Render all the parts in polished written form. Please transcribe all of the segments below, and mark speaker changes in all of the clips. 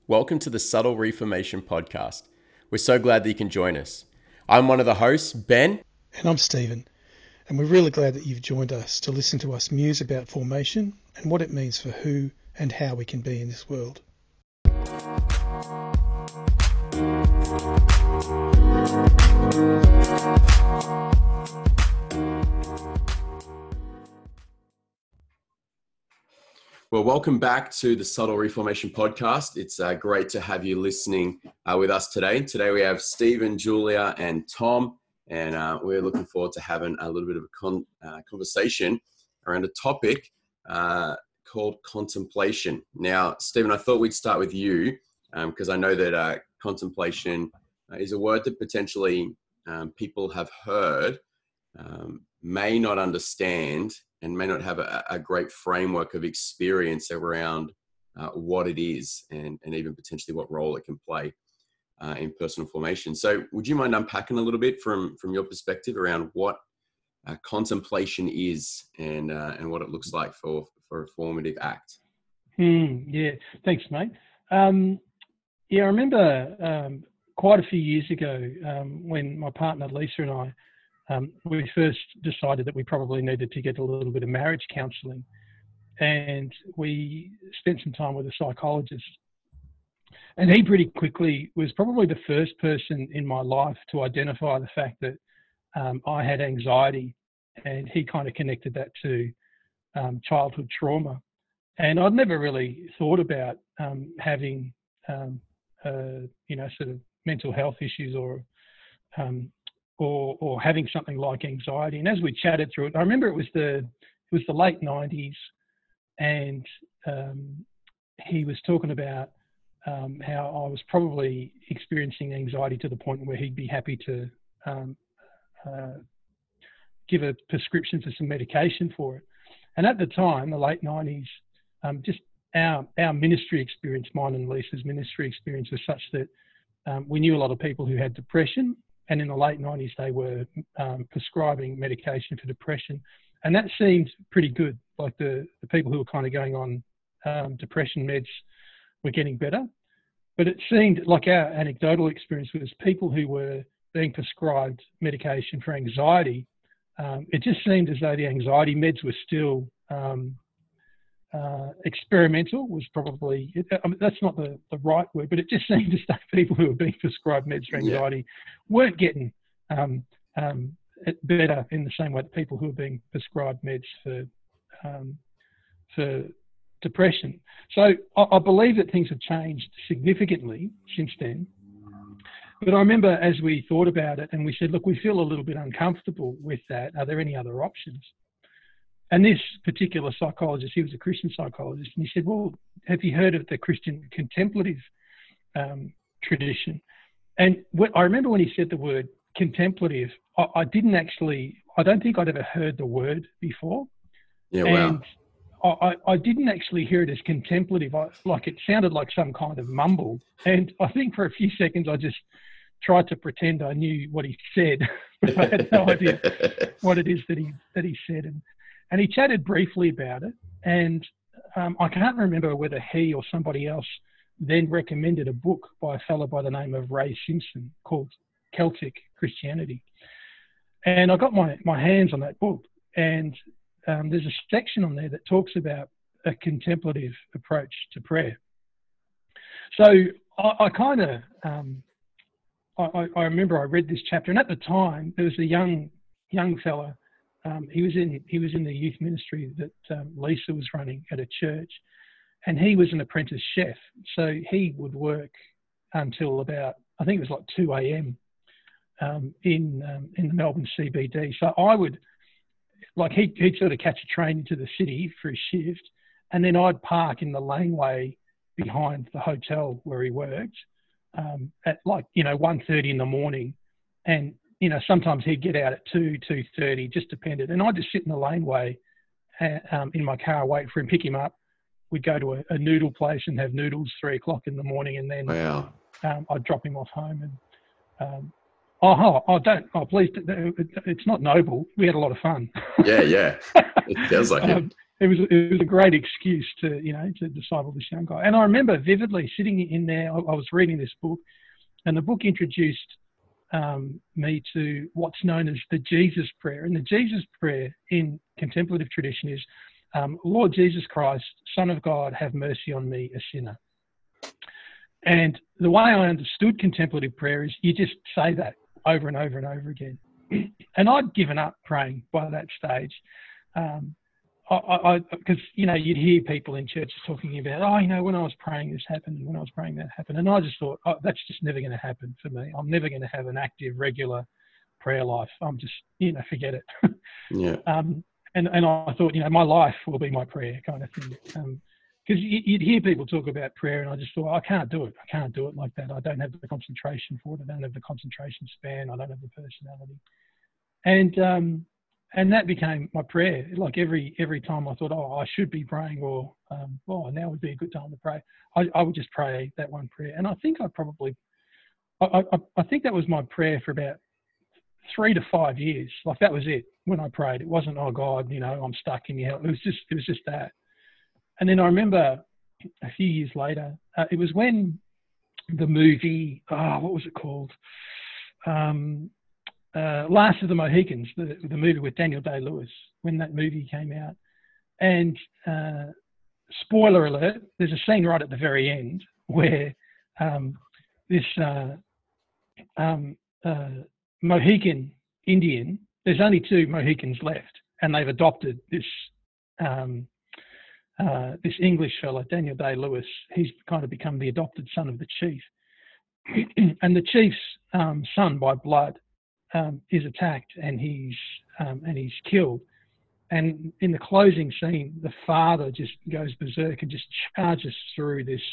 Speaker 1: Welcome to the Subtle Reformation Podcast. We're so glad that you can join us. I'm one of the hosts, Ben.
Speaker 2: And I'm Stephen, and we're really glad that you've joined us to listen to us muse about formation and what it means for who and how we can be in this world.
Speaker 1: Well, welcome back to the Subtle Reformation Podcast. It's great to have you listening with us today. Today we have Stephen, Julia, and Tom, and we're looking forward to having a little bit of a conversation around a topic called contemplation. Now, Stephen, I thought we'd start with you because I know that contemplation is a word that potentially people have heard, may not understand, and may not have a great framework of experience around what it is and even potentially what role it can play in personal formation. So would you mind unpacking a little bit from your perspective around what contemplation is and what it looks like for a formative act?
Speaker 2: Yeah, thanks, mate. I remember quite a few years ago when my partner Lisa and I, we first decided that we probably needed to get a little bit of marriage counselling, and we spent some time with a psychologist. And he pretty quickly was probably the first person in my life to identify the fact that I had anxiety, and he kind of connected that to childhood trauma. And I'd never really thought about having, sort of mental health issues or having something like anxiety. And as we chatted through it, I remember it was the late 90s, and he was talking about how I was probably experiencing anxiety to the point where he'd be happy to give a prescription for some medication for it. And at the time, the late 90s, just our ministry experience, mine and Lisa's ministry experience, was such that we knew a lot of people who had depression. And in the late 90s, they were prescribing medication for depression. And that seemed pretty good. Like the people who were kind of going on depression meds were getting better. But it seemed like our anecdotal experience was people who were being prescribed medication for anxiety. It just seemed as though the anxiety meds were still experimental, was probably, that's not the right word, but it just seemed as though people who were being prescribed meds for anxiety weren't getting better in the same way that people who were being prescribed meds for depression. So I believe that things have changed significantly since then. But I remember as we thought about it and we said, look, we feel a little bit uncomfortable with that. Are there any other options? And this particular psychologist, he was a Christian psychologist, and he said, well, have you heard of the Christian contemplative tradition? And I remember when he said the word contemplative, I don't think I'd ever heard the word before.
Speaker 1: Yeah, wow.
Speaker 2: And I didn't actually hear it as contemplative. It sounded like some kind of mumble. And I think for a few seconds I just tried to pretend I knew what he said, but I had no idea what it is that he said. And he chatted briefly about it, and I can't remember whether he or somebody else then recommended a book by a fellow by the name of Ray Simpson called Celtic Christianity. And I got my hands on that book, and there's a section on there that talks about a contemplative approach to prayer. So I remember I read this chapter, and at the time there was a young fella. He was in the youth ministry that Lisa was running at a church, and he was an apprentice chef. So he would work until about, I think it was like 2 a.m. In the Melbourne CBD. So I would, he'd sort of catch a train into the city for his shift, and then I'd park in the laneway behind the hotel where he worked at 1:30 in the morning, and sometimes he'd get out at 2:30, just depended. And I'd just sit in the laneway in my car, wait for him, pick him up. We'd go to a noodle place and have noodles 3 o'clock in the morning, and then I'd drop him off home. And please, it's not noble. We had a lot of fun.
Speaker 1: Yeah. It feels like it.
Speaker 2: It was a great excuse to, to disciple this young guy. And I remember vividly sitting in there. I was reading this book, and the book introduced me to what's known as the Jesus prayer. And the Jesus prayer in contemplative tradition is, Lord Jesus Christ, Son of God, have mercy on me, a sinner. And the way I understood contemplative prayer is you just say that over and over and over again. And I'd given up praying by that stage. Because, you'd hear people in churches talking about, when I was praying this happened, and when I was praying that happened. And I just thought, that's just never going to happen for me. I'm never going to have an active, regular prayer life. I'm just, forget it.
Speaker 1: Yeah.
Speaker 2: And I thought, my life will be my prayer kind of thing. Because you'd hear people talk about prayer, and I just thought, I can't do it. I can't do it like that. I don't have the concentration for it. I don't have the concentration span. I don't have the personality. And that became my prayer. Like every time I thought, I should be praying, or now would be a good time to pray, I would just pray that one prayer. And I think I think that was my prayer for about 3 to 5 years. Like that was it when I prayed. It wasn't, oh God, I'm stuck in here. It was just that. And then I remember a few years later, it was when the movie, what was it called? Last of the Mohicans, the movie with Daniel Day-Lewis, when that movie came out. And spoiler alert, there's a scene right at the very end where this Mohican Indian, there's only 2 Mohicans left, and they've adopted this English fella, Daniel Day-Lewis. He's kind of become the adopted son of the chief. And the chief's son by blood is attacked, and he's killed. And in the closing scene, the father just goes berserk and just charges through this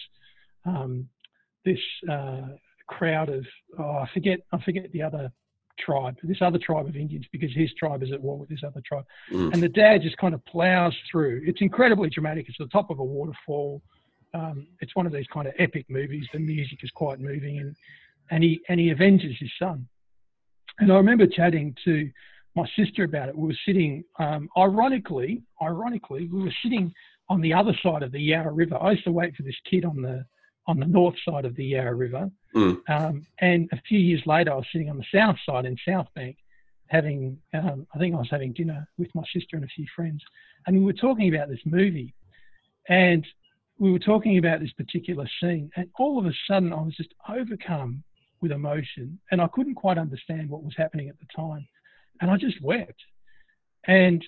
Speaker 2: crowd of I forget the other tribe, this other tribe of Indians, because his tribe is at war with this other tribe. And the dad just kind of plows through. It's incredibly dramatic. It's the top of a waterfall. It's one of these kind of epic movies. The music is quite moving, and he avenges his son. And I remember chatting to my sister about it. We were sitting, ironically, we were sitting on the other side of the Yarra River. I used to wait for this kid on the north side of the Yarra River. And a few years later, I was sitting on the south side in South Bank having, I think I was having dinner with my sister and a few friends. And we were talking about this movie. And we were talking about this particular scene. And all of a sudden, I was just overcome with emotion, and I couldn't quite understand what was happening at the time, and I just wept. And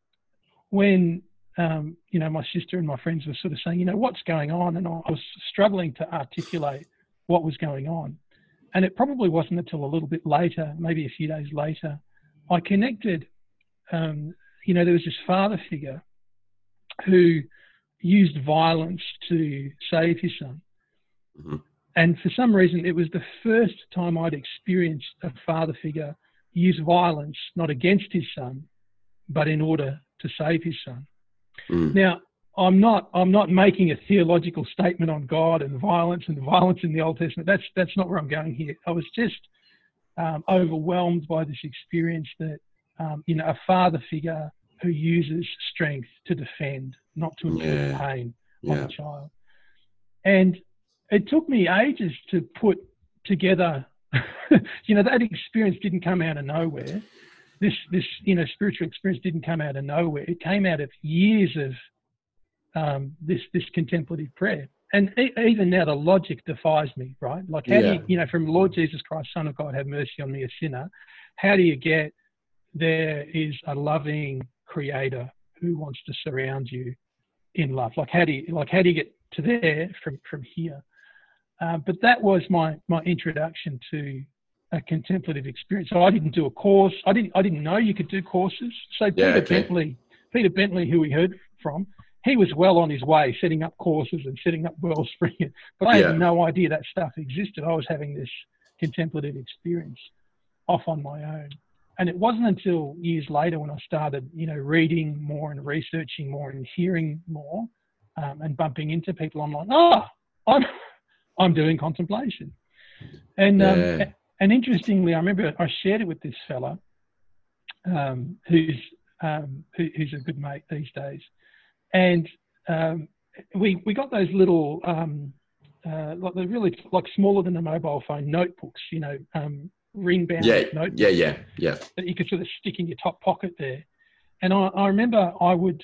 Speaker 2: when my sister and my friends were sort of saying, what's going on, and I was struggling to articulate what was going on, and it probably wasn't until a little bit later, maybe a few days later, I connected. There was this father figure who used violence to save his son. Mm-hmm. And for some reason, it was the first time I'd experienced a father figure use violence, not against his son, but in order to save his son. Now, I'm not making a theological statement on God and violence in the Old Testament. That's not where I'm going here. I was just overwhelmed by this experience that, a father figure who uses strength to defend, not to inflict pain on a child. And it took me ages to put together, that experience didn't come out of nowhere. This spiritual experience didn't come out of nowhere. It came out of years of this contemplative prayer. And even now, the logic defies me, right? Like, how do you, from Lord Jesus Christ, Son of God, have mercy on me, a sinner, how do you get there is a loving creator who wants to surround you in love? Like, how do you get to there from here? But that was my introduction to a contemplative experience. So I didn't do a course. I didn't know you could do courses. So Peter Bentley, who we heard from, he was well on his way setting up courses and setting up Wellspring. But I had no idea that stuff existed. I was having this contemplative experience off on my own. And it wasn't until years later when I started, reading more and researching more and hearing more and bumping into people, I'm like, I'm doing contemplation. And interestingly, I remember I shared it with this fella who's who's a good mate these days. And we got those little, like they're really like smaller than a mobile phone notebooks, ring-bound notebooks.
Speaker 1: Yeah.
Speaker 2: That you could sort of stick in your top pocket there. And I remember I would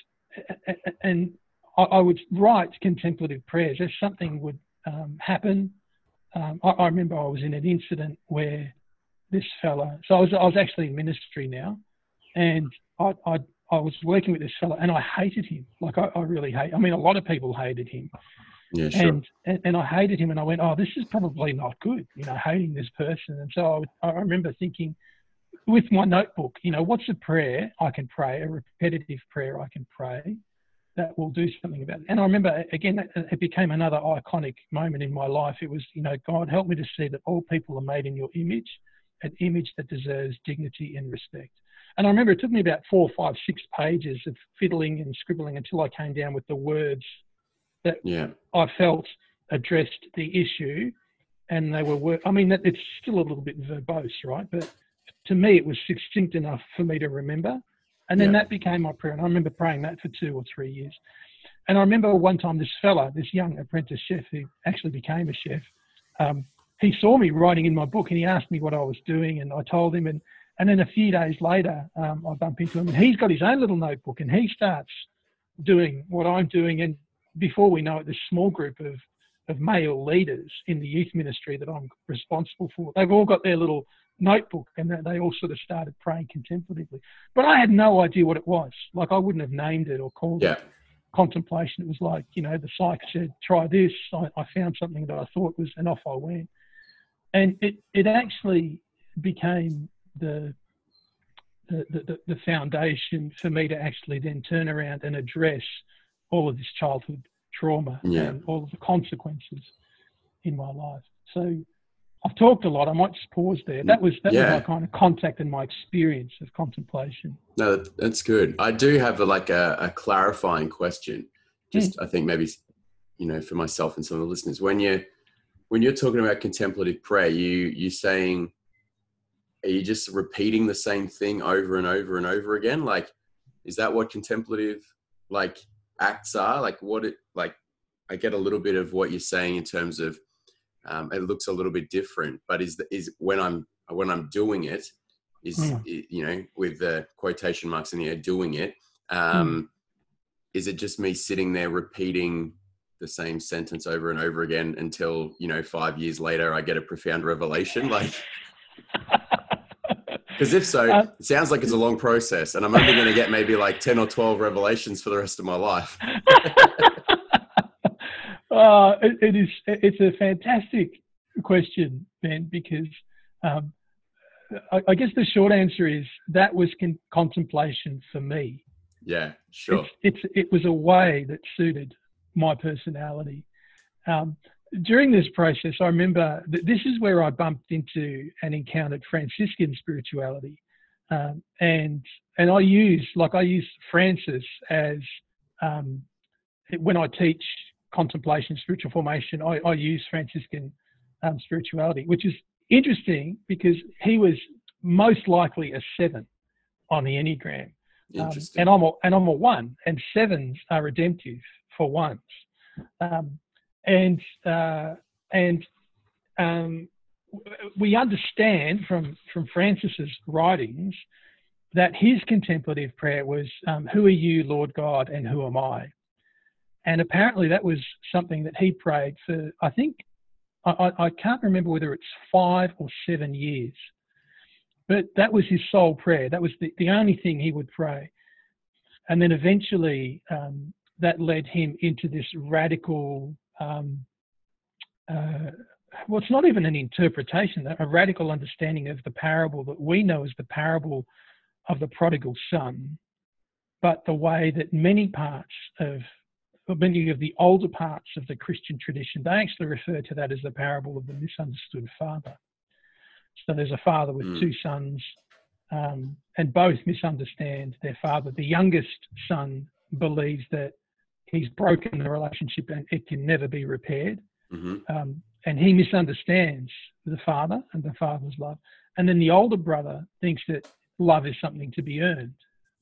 Speaker 2: write contemplative prayers. If something would happen, I remember I was in an incident where this fella, so I was actually in ministry now, and I was working with this fella, and I hated him. Like I really a lot of people hated him.
Speaker 1: Yeah, sure.
Speaker 2: And I hated him, and I went, oh, this is probably not good, hating this person. And so I remember thinking with my notebook, what's a prayer I can pray, a repetitive prayer I can pray that will do something about it. And I remember, again, it became another iconic moment in my life. It was, God, help me to see that all people are made in your image, an image that deserves dignity and respect. And I remember it took me about 4, 5, 6 pages of fiddling and scribbling until I came down with the words that I felt addressed the issue. And they were, it's still a little bit verbose, right? But to me, it was succinct enough for me to remember. And then that became my prayer. And I remember praying that for 2 or 3 years. And I remember one time this young apprentice chef who actually became a chef, he saw me writing in my book and he asked me what I was doing, and I told him. And then a few days later, I bump into him and he's got his own little notebook and he starts doing what I'm doing. And before we know it, this small group of male leaders in the youth ministry that I'm responsible for, they've all got their little notebook and they all sort of started praying contemplatively. But I had no idea what it was. Like I wouldn't have named it or called it contemplation. It was like, the psych said, try this. I found something that I thought was, and off I went. And it actually became the foundation for me to actually then turn around and address all of this childhood trauma and all of the consequences in my life. So I've talked a lot. I might just pause there. That was my kind of contact and my experience of contemplation.
Speaker 1: No, that's good. I do have a clarifying question. Just I think maybe, for myself and some of the listeners, when you're talking about contemplative prayer, you saying, are you just repeating the same thing over and over and over again? Like, is that what contemplative acts are? I get a little bit of what you're saying in terms of it looks a little bit different, but is when I'm doing it, with the quotation marks in the air, doing it, is it just me sitting there repeating the same sentence over and over again until 5 years later I get a profound revelation? Because if so, it sounds like it's a long process, and I'm only going to get maybe 10 or 12 revelations for the rest of my life.
Speaker 2: It's a fantastic question, Ben, because I guess the short answer is that was contemplation for me.
Speaker 1: Yeah, sure.
Speaker 2: It was a way that suited my personality. During this process, I remember that this is where I bumped into and encountered Franciscan spirituality, and I use Francis as when I teach contemplation, spiritual formation. I use Franciscan spirituality, which is interesting because he was most likely a 7 on the Enneagram, and I'm a 1, and 7s are redemptive for 1s. We understand from Francis's writings that his contemplative prayer was, who are you, Lord God, and who am I? And apparently that was something that he prayed for, I think, I can't remember whether it's 5 or 7 years, but that was his sole prayer. That was the only thing he would pray. And then eventually that led him into this radical, it's not even an interpretation, a radical understanding of the parable that we know as the parable of the prodigal son, but the way that many of the older parts of the Christian tradition, they actually refer to that as the parable of the misunderstood father. So there's a father with 2 sons, and both misunderstand their father. The youngest son believes that he's broken the relationship and it can never be repaired. And he misunderstands the father and the father's love. And then the older brother thinks that love is something to be earned.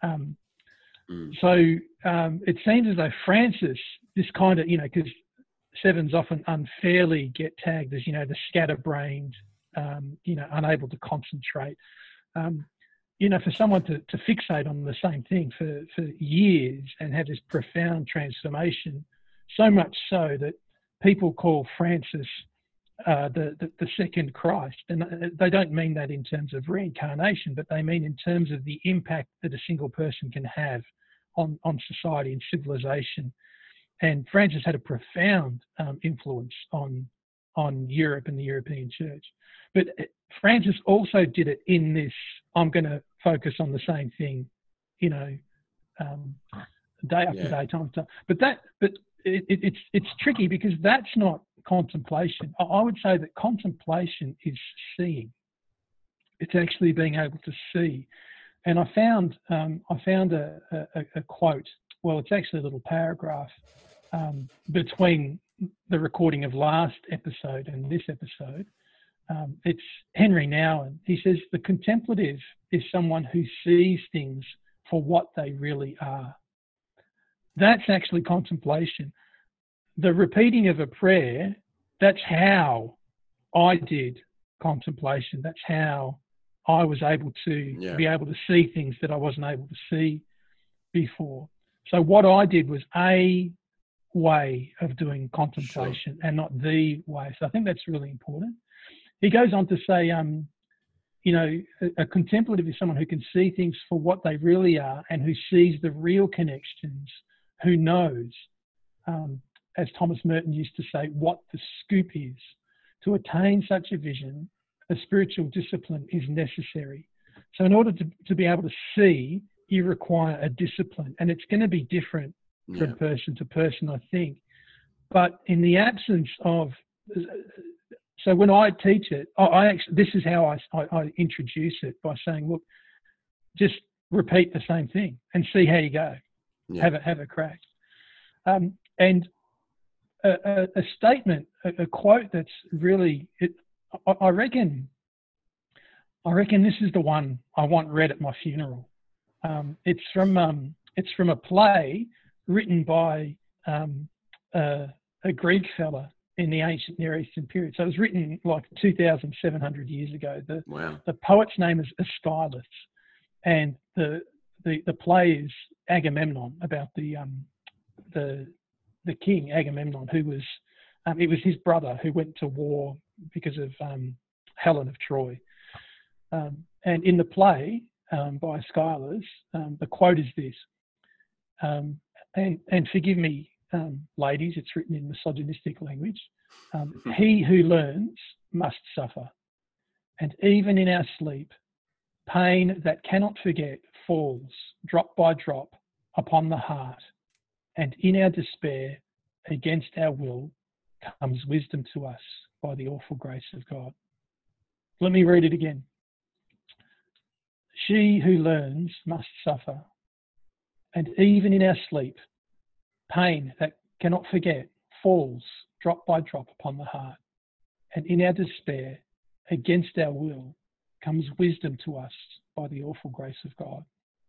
Speaker 2: So it seems as though Francis, this kind of, because sevens often unfairly get tagged as, the scatterbrained, unable to concentrate. For someone to fixate on the same thing for years and have this profound transformation, so much so that people call Francis the second Christ. And they don't mean that in terms of reincarnation, but they mean in terms of the impact that a single person can have on society and civilization. And Francis had a profound influence on Europe and the European church. But Francis also did it in this, I'm going to focus on the same thing, day after day, time after time. But it's tricky because that's not contemplation. I would say that contemplation is seeing. It's actually being able to see. And I found a quote. Well, it's actually a little paragraph between the recording of last episode and this episode. It's Henry Nouwen. He says, the contemplative is someone who sees things for what they really are. That's actually contemplation. The repeating of a prayer, that's how I did contemplation. That's how I was able to be able to see things that I wasn't able to see before. So what I did was a way of doing contemplation and not the way. So I think that's really important. He goes on to say, a contemplative is someone who can see things for what they really are and who sees the real connections, who knows, as Thomas Merton used to say, what the scoop is. To attain such a vision, a spiritual discipline is necessary. So in order to be able to see, you require a discipline, and it's going to be different from person to person, I think. But in the absence of, so when I teach it, this is how I introduce it, by saying, look, just repeat the same thing and see how you go. Have a crack. And a statement, a quote that's really, I reckon this is the one I want read at my funeral. It's from a play written by a Greek fella in the ancient Near Eastern period. So it was written like 2,700 years ago. The poet's name is Aeschylus, and the play is Agamemnon, about the king Agamemnon, who was it was his brother who went to war because of Helen of Troy. And in the play by Aeschylus, the quote is this, and forgive me, ladies, it's written in misogynistic language. He who learns must suffer, and even in our sleep, pain that cannot forget falls drop by drop upon the heart, and in our despair, against our will, comes wisdom to us by the awful grace of God. Let me read it again. She who learns must suffer, and even in our sleep, pain that cannot forget falls drop by drop upon the heart, and in our despair, against our will, comes wisdom to us by the awful grace of God.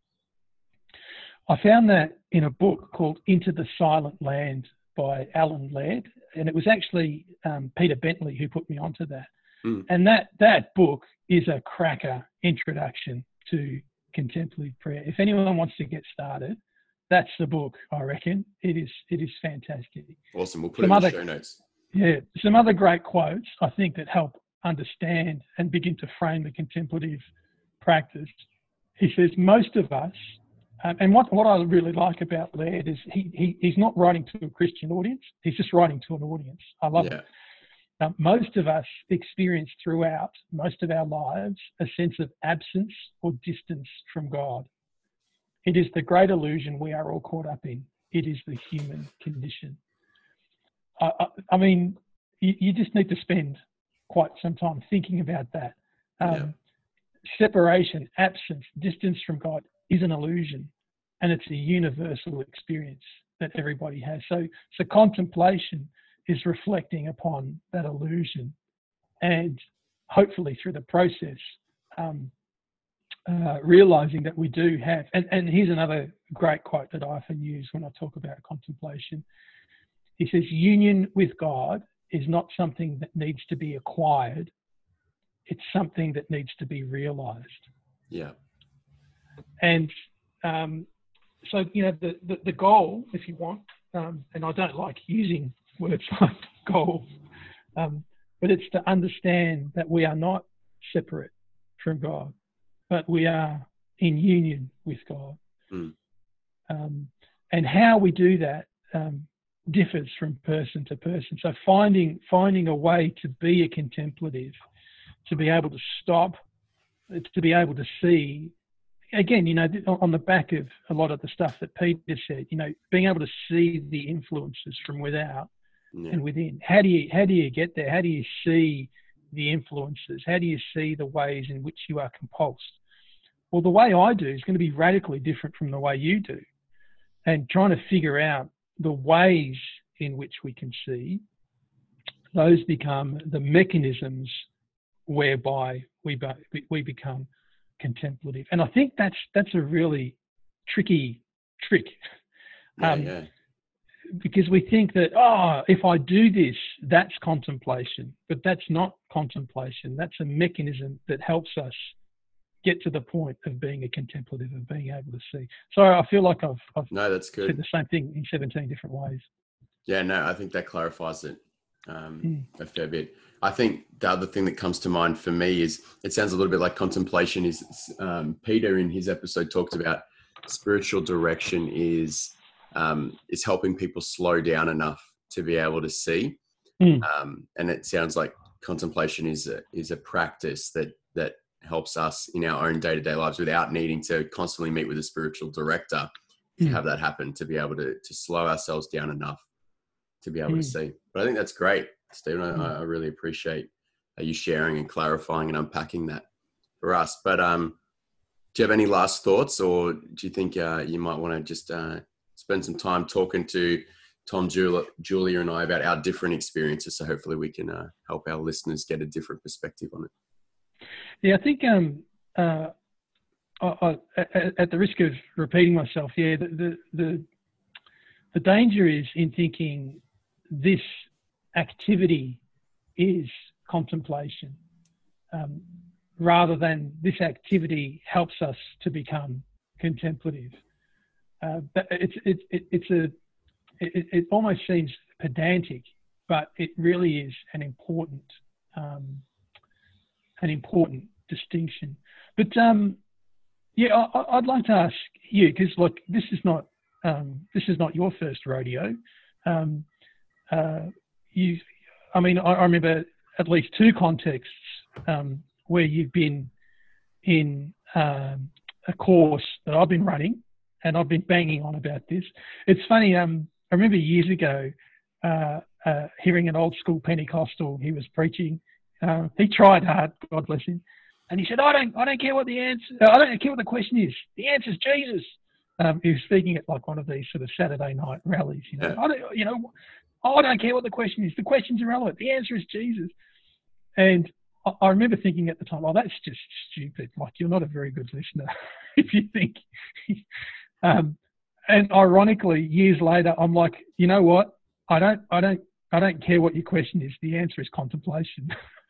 Speaker 2: I found that in a book called Into the Silent Land by Alan Laird, and it was actually Peter Bentley who put me onto that. And that book is a cracker introduction to contemplative prayer. If anyone wants to get started, that's the book, I reckon. It is fantastic.
Speaker 1: Awesome. We'll put it in the show notes.
Speaker 2: Yeah, some other great quotes, I think, that help understand and begin to frame the contemplative practice. He says, most of us, and what I really like about Laird is he's not writing to a Christian audience. He's just writing to an audience. I love it. Most of us experience throughout most of our lives a sense of absence or distance from God. It is the great illusion we are all caught up in. It is the human condition. I mean, you just need to spend quite some time thinking about that. Separation, absence, distance from God is an illusion, and it's a universal experience that everybody has. So contemplation is reflecting upon that illusion, and hopefully through the process, realizing that we do have, and here's another great quote that I often use when I talk about contemplation. He says, union with God is not something that needs to be acquired. It's something that needs to be realized.
Speaker 1: Yeah.
Speaker 2: And so, the goal, if you want, and I don't like using words like goal, but it's to understand that we are not separate from God, but we are in union with God.
Speaker 1: Mm.
Speaker 2: And how we do that differs from person to person. So finding a way to be a contemplative, to be able to stop, to be able to see, again, on the back of a lot of the stuff that Peter said, being able to see the influences from without and within. How do you get there? How do you see the influences? How do you see the ways in which you are compulsed? Well, the way I do is going to be radically different from the way you do. And trying to figure out the ways in which we can see, those become the mechanisms whereby we become contemplative. And I think that's a really tricky trick. Because we think that, if I do this, that's contemplation. But that's not contemplation. That's a mechanism that helps us get to the point of being a contemplative, of being able to see. So I feel like I've
Speaker 1: that's good.
Speaker 2: said the same thing in 17 different ways.
Speaker 1: Yeah, no, I think that clarifies it a fair bit. I think the other thing that comes to mind for me is, it sounds a little bit like contemplation is, Peter in his episode talked about spiritual direction is helping people slow down enough to be able to see. And it sounds like contemplation is a practice that helps us in our own day-to-day lives without needing to constantly meet with a spiritual director to have that happen, to be able to slow ourselves down enough to be able to see. But I think that's great, Stephen. I really appreciate you sharing and clarifying and unpacking that for us. But do you have any last thoughts, or do you think you might want to just spend some time talking to Tom, Julia and I about our different experiences, so hopefully we can help our listeners get a different perspective on it?
Speaker 2: Yeah, I think at the risk of repeating myself, the danger is in thinking this activity is contemplation, rather than this activity helps us to become contemplative. It almost seems pedantic, but it really is an important distinction. But I'd like to ask you, because look, this is not your first rodeo. I remember at least two contexts where you've been in a course that I've been running, and I've been banging on about this. It's funny. I remember years ago hearing an old school Pentecostal. He was preaching. He tried hard, God bless him, and he said, "I don't care what the answer. I don't care what the question is. The answer is Jesus." He was speaking at like one of these sort of Saturday night rallies. I don't care what the question is. The question's irrelevant. The answer is Jesus. And I remember thinking at the time, "Oh, that's just stupid. Like, you're not a very good listener if you think." And ironically, years later, I'm like, you know what? I don't care what your question is. The answer is contemplation.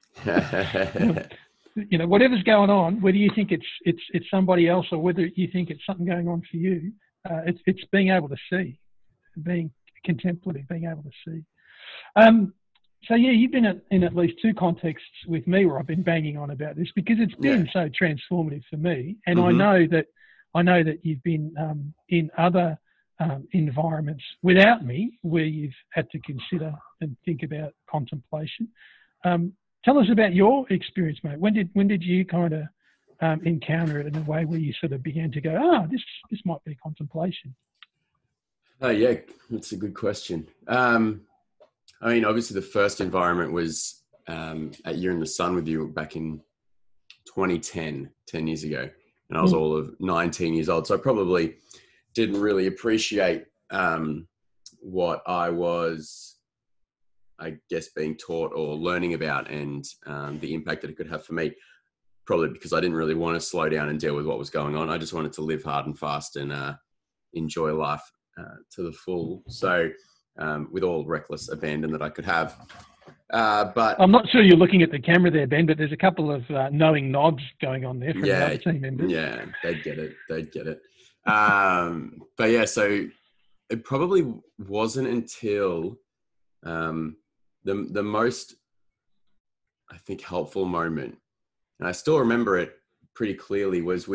Speaker 2: Whatever's going on, whether you think it's somebody else or whether you think it's something going on for you, it's being able to see, being contemplative, being able to see. So yeah, you've been in at least two contexts with me where I've been banging on about this, because it's been so transformative for me, and I know that you've been in other environments without me where you've had to consider and think about contemplation. Tell us about your experience, mate. When did you kind of encounter it in a way where you sort of began to go, this might be contemplation?
Speaker 1: Oh yeah, that's a good question. Obviously the first environment was at Year in the Sun with you back in 2010, 10 years ago. And I was all of 19 years old. So I probably didn't really appreciate what I was, I guess, being taught or learning about, and the impact that it could have for me. probably because I didn't really want to slow down and deal with what was going on. I just wanted to live hard and fast and enjoy life to the full. So with all reckless abandon that I could have. But
Speaker 2: I'm not sure you're looking at the camera there, Ben, but there's a couple of knowing nods going on there from the other team members.
Speaker 1: Yeah, they'd get it. But yeah, so it probably wasn't until the most, I think, helpful moment, and I still remember it pretty clearly, was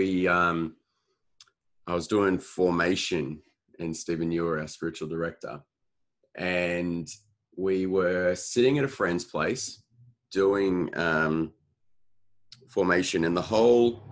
Speaker 1: I was doing formation, and Stephen, you were our spiritual director, and we were sitting at a friend's place doing formation, and the whole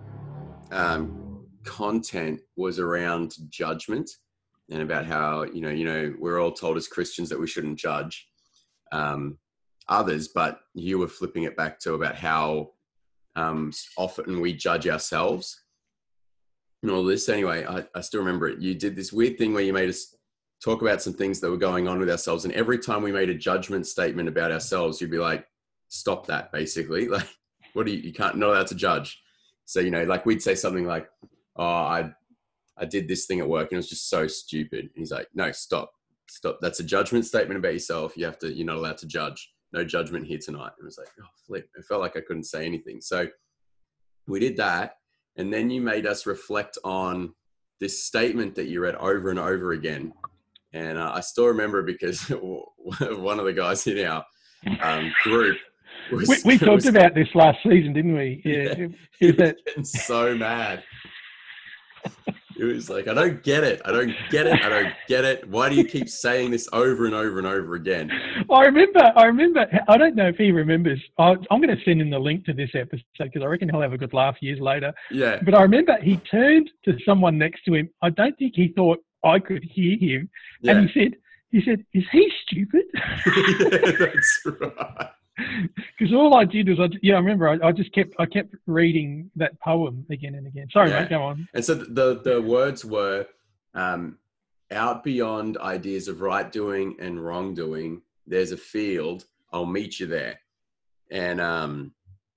Speaker 1: content was around judgment and about how, you know, we're all told as Christians that we shouldn't judge others, but you were flipping it back to about how often we judge ourselves and all this. Anyway, I still remember it. You did this weird thing where you made us talk about some things that were going on with ourselves. And every time we made a judgment statement about ourselves, you'd be like, stop that, basically. Like, what do you can't, not allowed to judge. So, you know, like we'd say something like, oh, I did this thing at work and it was just so stupid. And he's like, no, stop. That's a judgment statement about yourself. You're not allowed to judge. No judgment here tonight. And it was like, oh, flip. It felt like I couldn't say anything. So we did that. And then you made us reflect on this statement that you read over and over again. And I still remember because one of the guys in our group
Speaker 2: we talked about this last season, didn't we? Yeah.
Speaker 1: He was getting so mad. It was like, I don't get it. I don't get it. Why do you keep saying this over and over and over again?
Speaker 2: I remember. I don't know if he remembers. I'm going to send him the link to this episode because I reckon he'll have a good laugh years later.
Speaker 1: Yeah.
Speaker 2: But I remember he turned to someone next to him. I don't think he thought I could hear him. Yeah. And he said, is he stupid?
Speaker 1: Yeah, that's right.
Speaker 2: Because all I did was, I remember I kept reading that poem again and again. Sorry, mate, go on.
Speaker 1: And so the words were, out beyond ideas of right doing and wrong doing, there's a field, I'll meet you there. And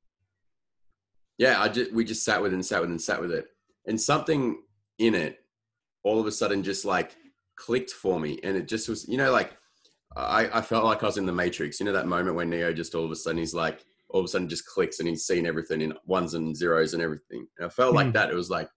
Speaker 1: we just sat with it. And something in it all of a sudden just like clicked for me. And it just was, you know, like, I felt like I was in the Matrix, you know, that moment when Neo just all of a sudden just clicks and he's seen everything in ones and zeros and everything. And I felt like that. It was like,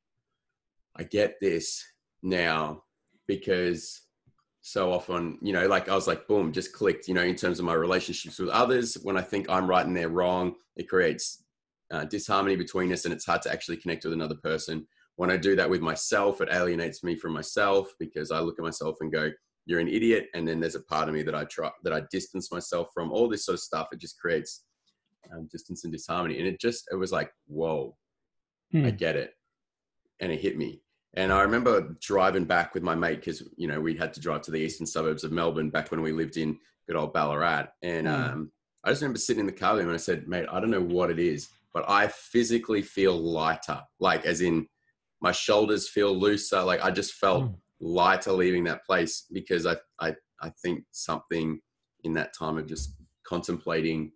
Speaker 1: I get this now, because so often, you know, like I was like, boom, just clicked, you know, in terms of my relationships with others. When I think I'm right and they're wrong, it creates disharmony between us and it's hard to actually connect with another person. When I do that with myself, it alienates me from myself because I look at myself and go, you're an idiot. And then there's a part of me that I distance myself from. All this sort of stuff. It just creates distance and disharmony. And it was like, whoa, I get it. And it hit me. And I remember driving back with my mate because, you know, we had to drive to the eastern suburbs of Melbourne back when we lived in good old Ballarat. And I just remember sitting in the car with him and I said, mate, I don't know what it is, but I physically feel lighter. Like as in my shoulders feel looser. Like I just felt lighter leaving that place because I think something in that time of just contemplating,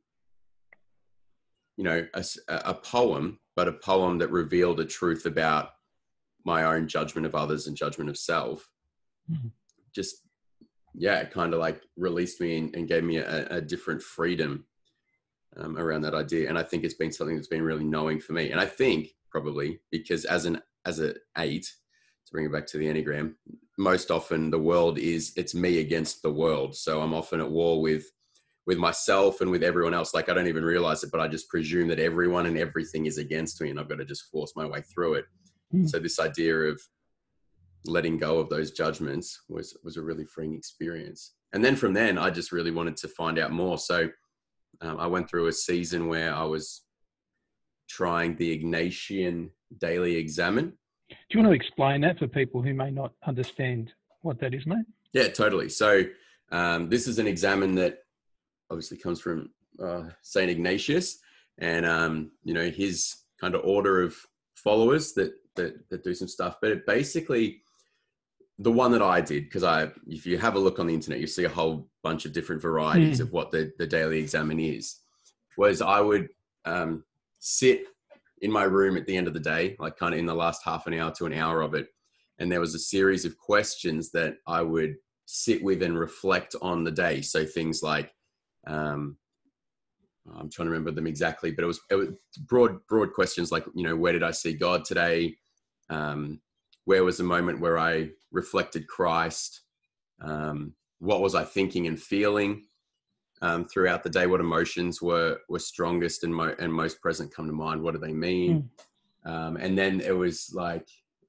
Speaker 1: you know, a poem, but a poem that revealed a truth about my own judgment of others and judgment of self. Just, yeah, it kind of like released me and gave me a different freedom around that idea. And I think it's been something that's been really knowing for me. And I think probably because as an 8, to bring it back to the Enneagram, most often the world it's me against the world. So I'm often at war with myself and with everyone else. Like I don't even realize it, but I just presume that everyone and everything is against me and I've got to just force my way through it. So this idea of letting go of those judgments was a really freeing experience. And then from then I just really wanted to find out more. So I went through a season where I was trying the Ignatian Daily Examen.
Speaker 2: Do you want to explain that for people who may not understand what that is, mate?
Speaker 1: Yeah, totally. So this is an examen that obviously comes from Saint Ignatius and, you know, his kind of order of followers that do some stuff. But it basically, the one that I did, because if you have a look on the internet, you see a whole bunch of different varieties of what the Daily Examen is, was I would sit in my room at the end of the day, like kind of in the last half an hour to an hour of it. And there was a series of questions that I would sit with and reflect on the day. So things like, I'm trying to remember them exactly, but it was broad questions like, where did I see God today? Where was the moment where I reflected Christ? What was I thinking and feeling throughout the day? What emotions were strongest and most present come to mind? What do they mean? And then it was like,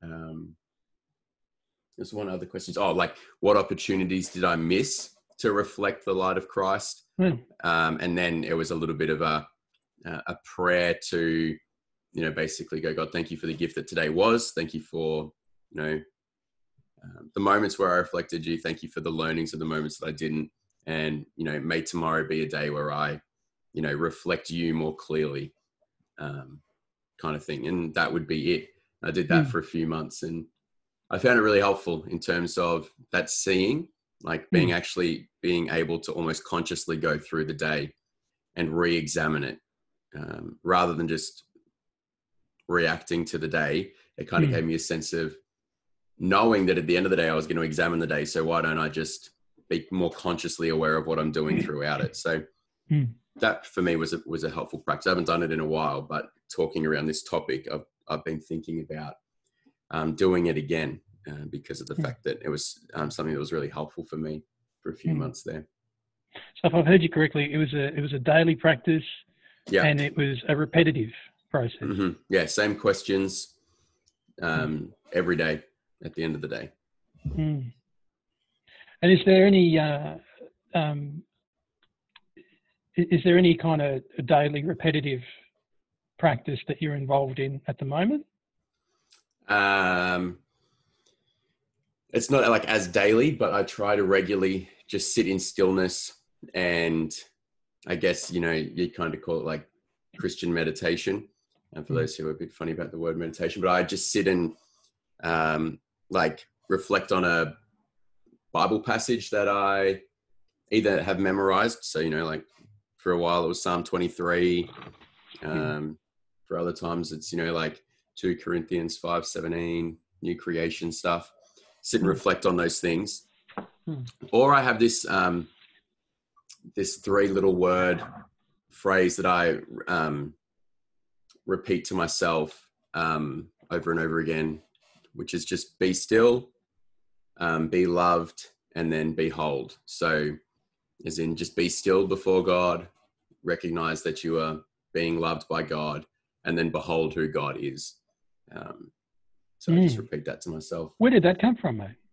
Speaker 1: there's one other question. Oh, like what opportunities did I miss to reflect the light of Christ? And then it was a little bit of a prayer to, basically go, God, thank you for the gift that today was. Thank you for, the moments where I reflected you. Thank you for the learnings of the moments that I didn't. And, may tomorrow be a day where I, reflect you more clearly, kind of thing. And that would be it. I did that for a few months, and I found it really helpful in terms of that seeing, like being able to almost consciously go through the day and re-examine it, rather than just reacting to the day. It kind of gave me a sense of knowing that at the end of the day, I was going to examine the day. So why don't I just be more consciously aware of what I'm doing throughout it? So that for me was a helpful practice. I haven't done it in a while, but talking around this topic, I've been thinking about doing it again because of the fact that it was something that was really helpful for me for a few months there.
Speaker 2: So if I've heard you correctly, it was a daily practice, and it was a repetitive process.
Speaker 1: Yeah, same questions every day at the end of the day.
Speaker 2: And is there any kind of daily repetitive practice that you're involved in at the moment?
Speaker 1: It's not like as daily, but I try to regularly just sit in stillness, and I guess, you kind of call it like Christian meditation. And for those who are a bit funny about the word meditation, but I just sit and like reflect on a Bible passage that I either have memorized. So, like for a while it was Psalm 23. For other times it's, like 2 Corinthians 5:17, new creation stuff. Sit and reflect on those things. Or I have this this 3 little word phrase that I repeat to myself over and over again, which is just be still, be loved, and then behold. So as in just be still before God, recognize that you are being loved by God, and then behold who God is. So I just repeat that to myself.
Speaker 2: Where did that come from, mate?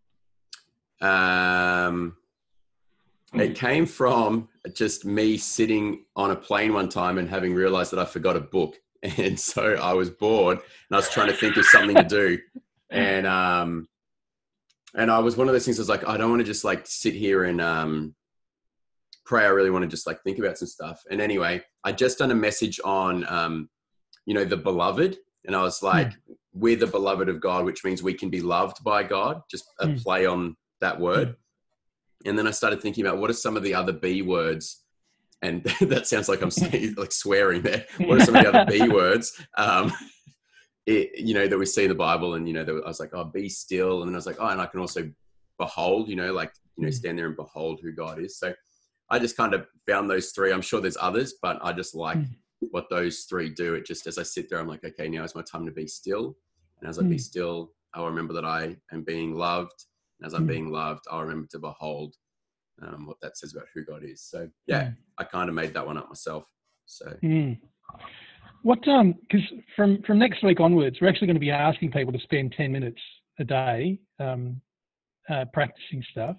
Speaker 1: It came from just me sitting on a plane one time and having realized that I forgot a book. And so I was bored and I was trying to think of something to do. And I was one of those things, I was like, I don't want to just like sit here and pray. I really want to just like think about some stuff. And anyway, I just done a message on, the beloved. And I was like, we're the beloved of God, which means we can be loved by God, just a play on that word. And then I started thinking about what are some of the other B words, and that sounds like I'm saying, like swearing there. What are some of the other B words, that we see in the Bible? And, I was like, oh, be still. And then I was like, oh, and I can also behold, stand there and behold who God is. So I just kind of found those 3. I'm sure there's others, but I just like what those 3 do. It just, as I sit there, I'm like, okay, now is my time to be still. And as I be still, I'll remember that I am being loved. And as I'm being loved, I'll remember to behold what that says about who God is. So yeah, I kind of made that one up myself. So
Speaker 2: what, because from next week onwards, we're actually going to be asking people to spend 10 minutes a day practicing stuff.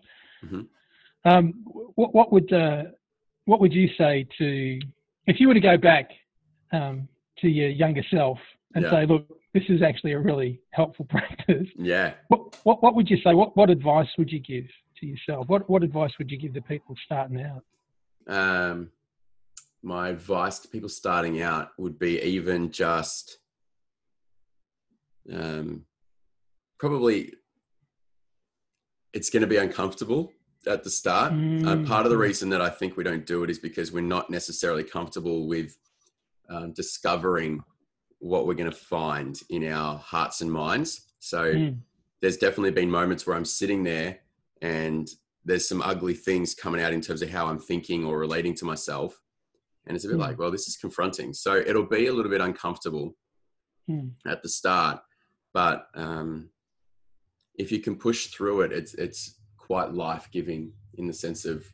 Speaker 2: What would you say to, if you were to go back to your younger self and say, look, this is actually a really helpful practice. Yeah. What would you say? What advice would you give to yourself? What advice would you give to people starting out?
Speaker 1: My advice to people starting out would be even just probably it's going to be uncomfortable at the start. Part of the reason that I think we don't do it is because we're not necessarily comfortable with discovering what we're going to find in our hearts and minds. So there's definitely been moments where I'm sitting there and there's some ugly things coming out in terms of how I'm thinking or relating to myself. And it's a bit like, well, this is confronting. So it'll be a little bit uncomfortable at the start, but if you can push through it, it's quite life-giving in the sense of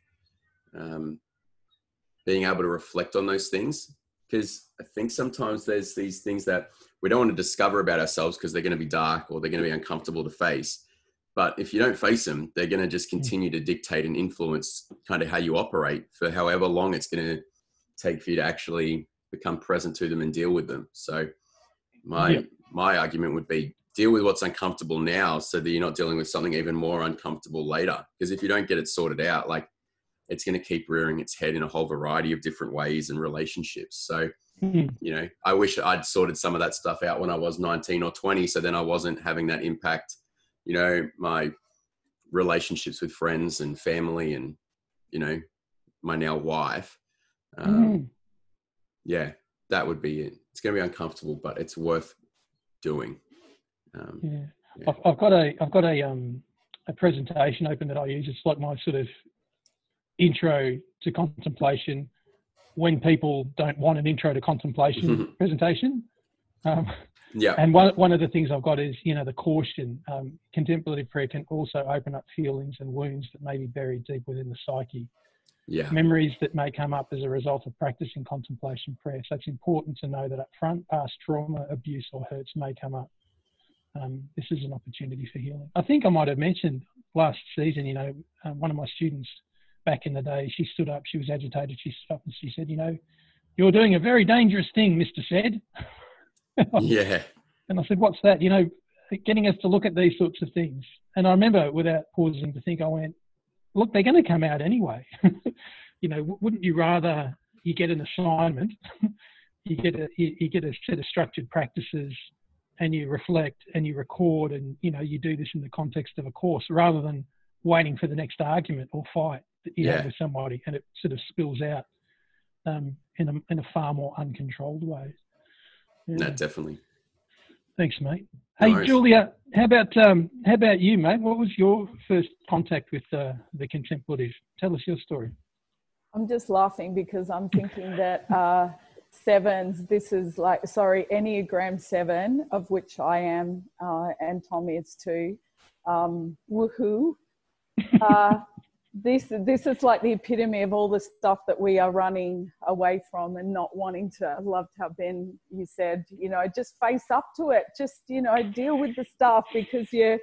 Speaker 1: being able to reflect on those things. Because I think sometimes there's these things that we don't want to discover about ourselves because they're going to be dark or they're going to be uncomfortable to face. But if you don't face them, they're going to just continue to dictate and influence kind of how you operate for however long it's going to take for you to actually become present to them and deal with them. So my argument would be deal with what's uncomfortable now so that you're not dealing with something even more uncomfortable later. Because if you don't get it sorted out, like, it's going to keep rearing its head in a whole variety of different ways and relationships. So, you know, I wish I'd sorted some of that stuff out when I was 19 or 20. So then I wasn't having that impact, you know, my relationships with friends and family and, you know, my now wife. Yeah, that would be it. It's going to be uncomfortable, but it's worth doing.
Speaker 2: I've got a presentation open that I use. It's like my sort of intro to contemplation when people don't want an intro to contemplation presentation. And one of the things I've got is, you know, the caution. Contemplative prayer can also open up feelings and wounds that may be buried deep within the psyche. Memories that may come up as a result of practicing contemplation prayer. So it's important to know that up front, past trauma, abuse or hurts may come up. This is an opportunity for healing. I think I might have mentioned last season, you know, one of my students back in the day, she stood up, she was agitated, she stood up and she said, you know, you're doing a very dangerous thing, Mr. Said. And I said, what's that? You know, getting us to look at these sorts of things. And I remember, without pausing to think, I went, look, they're going to come out anyway. You know, wouldn't you rather you get an assignment, you get a set of structured practices and you reflect and you record and, you know, you do this in the context of a course rather than waiting for the next argument or fight that you have with somebody and it sort of spills out in a far more uncontrolled way.
Speaker 1: No, definitely.
Speaker 2: Thanks, mate. Hey, no, Julia, how about you, mate? What was your first contact with the contemplative? Tell us your story.
Speaker 3: I'm just laughing because I'm thinking that sevens, this is like, Enneagram 7, of which I am, and Tom is too. Woohoo. This is like the epitome of all the stuff that we are running away from and not wanting to. I loved how Ben, you said, you know, just face up to it. Just, you know, deal with the stuff because there's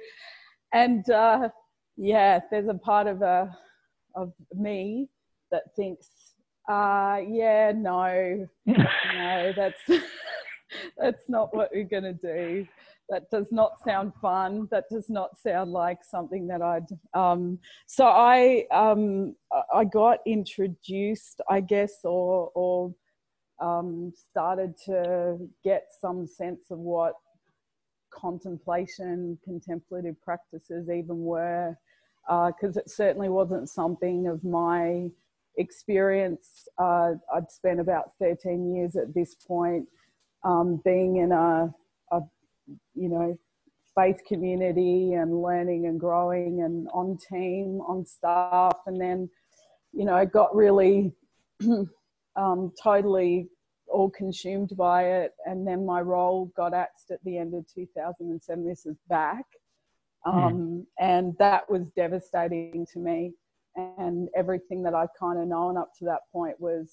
Speaker 3: a part of me that thinks, no, that's not what we're going to do. That does not sound fun. That does not sound like something that I'd... So I got introduced, I guess, or started to get some sense of what contemplation, contemplative practices even were, because it certainly wasn't something of my experience. I'd spent about 13 years at this point being in a faith community and learning and growing and on team, on staff. And then, you know, I got really totally all consumed by it. And then my role got axed at the end of 2007. This is back. And that was devastating to me. And everything that I'd kind of known up to that point was,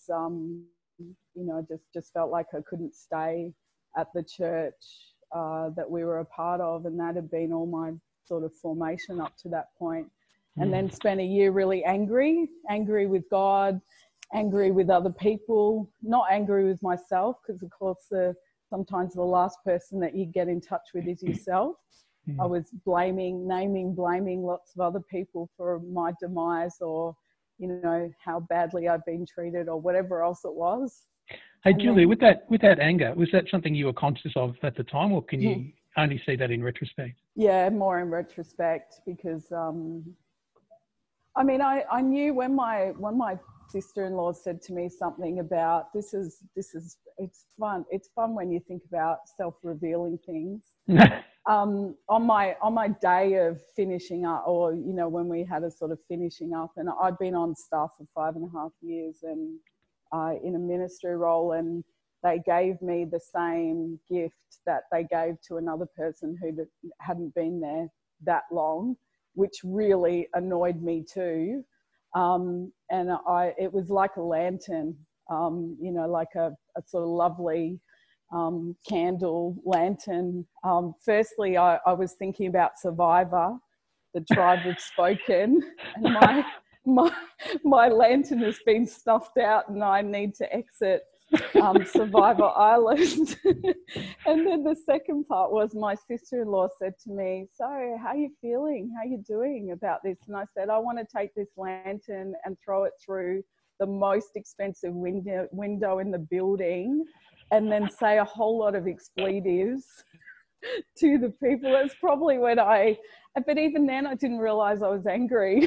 Speaker 3: just felt like I couldn't stay at the church that we were a part of, and that had been all my sort of formation up to that point. And then spent a year really angry with God, angry with other people, not angry with myself, because of course sometimes the last person that you get in touch with is yourself. I was blaming lots of other people for my demise, or, you know, how badly I've been treated or whatever else it was.
Speaker 2: Hey, Julia, with that anger, was that something you were conscious of at the time, or can you only see that in retrospect?
Speaker 3: Yeah, more in retrospect, because I knew when my sister-in-law said to me something about it's fun when you think about self-revealing things. On my day of finishing up, or when we had a sort of finishing up, and I'd been on staff for 5.5 years and in a ministry role, and they gave me the same gift that they gave to another person who hadn't been there that long, which really annoyed me too. And it was like a lantern, like a sort of lovely candle lantern. Firstly, I was thinking about Survivor, the tribe have spoken, and my lantern has been snuffed out and I need to exit Survivor Island. And then the second part was my sister-in-law said to me, so how are you feeling? How are you doing about this? And I said, I want to take this lantern and throw it through the most expensive window in the building and then say a whole lot of expletives to the people. That's probably when but even then I didn't realize I was angry.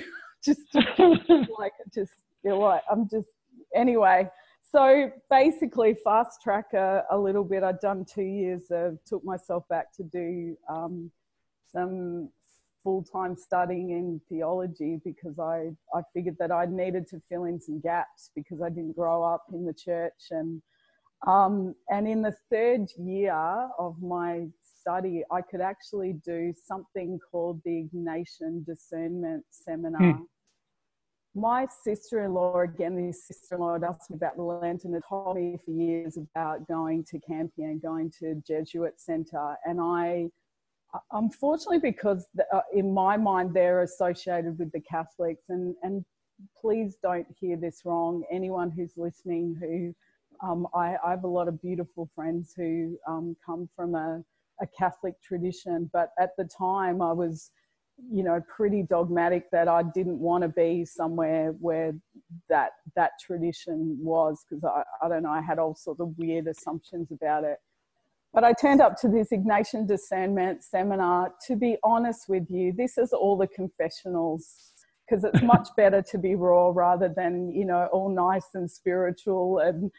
Speaker 3: Anyway. So basically, fast track a little bit. I'd done 2 years took myself back to do some full-time studying in theology because I figured that I needed to fill in some gaps because I didn't grow up in the church. And in the third year of my study, I could actually do something called the Ignatian Discernment Seminar. My sister-in-law, again, this sister-in-law had asked me about the lantern and told me for years about going to Campion, going to Jesuit Centre. And I, unfortunately, because in my mind they're associated with the Catholics, and please don't hear this wrong, anyone who's listening who, I have a lot of beautiful friends who come from a Catholic tradition, but at the time I was pretty dogmatic that I didn't want to be somewhere where that tradition was, because I don't know, I had all sorts of weird assumptions about it. But I turned up to this Ignatian Discernment Seminar. To be honest with you, this is all the confessionals, because it's much better to be raw rather than, all nice and spiritual. And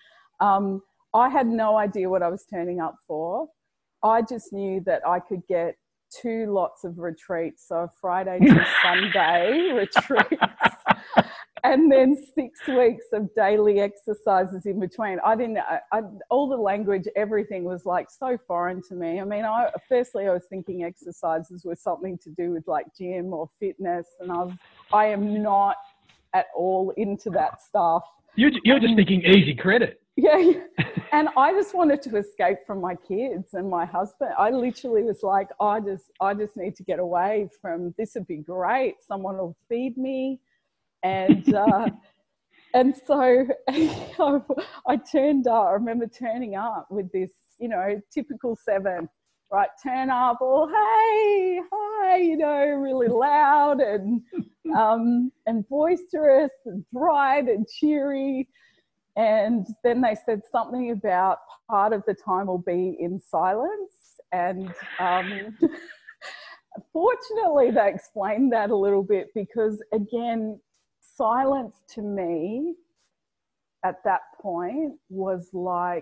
Speaker 3: I had no idea what I was turning up for. I just knew that I could get 2 lots of retreats, so a Friday to Sunday retreats, and then 6 weeks of daily exercises in between. All the language, everything was like so foreign to me. I mean, firstly I was thinking exercises were something to do with like gym or fitness, and I am not at all into that stuff.
Speaker 2: You're just thinking easy credit.
Speaker 3: Yeah. And I just wanted to escape from my kids and my husband. I literally was like, I just need to get away from this. Would be great. Someone will feed me. And so I turned up. I remember turning up with this, typical 7, right? Turn up, all, hey, hi, really loud and boisterous and bright and cheery. And then they said something about part of the time will be in silence. And fortunately, they explained that a little bit, because, again, silence to me at that point was like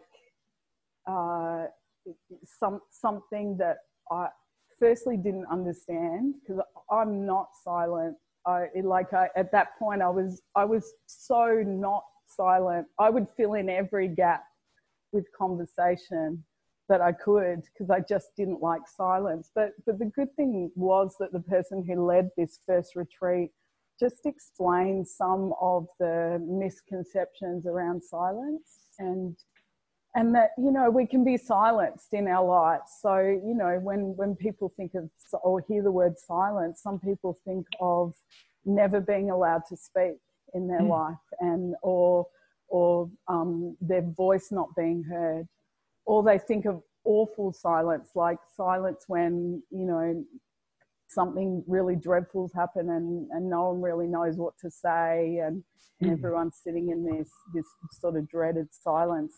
Speaker 3: something that I firstly didn't understand, because I'm not silent. At that point, I was so not silent. I would fill in every gap with conversation that I could, because I just didn't like silence. But the good thing was that the person who led this first retreat just explained some of the misconceptions around silence, and that, we can be silenced in our lives. So, when people think of or hear the word silence, some people think of never being allowed to speak in their life, and or their voice not being heard, or they think of awful silence, like silence when something really dreadful's happened and no one really knows what to say, and everyone's sitting in this sort of dreaded silence.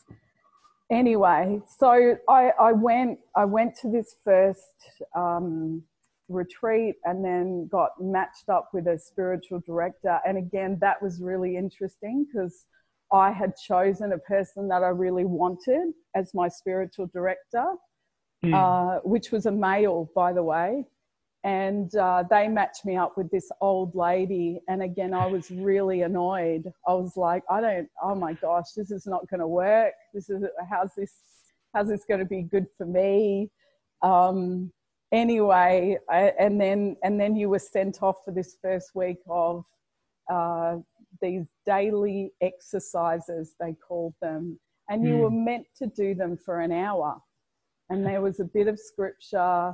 Speaker 3: Anyway, so I went to this first retreat and then got matched up with a spiritual director. And again, that was really interesting because I had chosen a person that I really wanted as my spiritual director, which was a male, by the way. And they matched me up with this old lady. And again, I was really annoyed. I was like, oh my gosh, this is not going to work. How's this going to be good for me? Anyway, and then you were sent off for this first week of these daily exercises, they called them, and you were meant to do them for an hour. And there was a bit of scripture,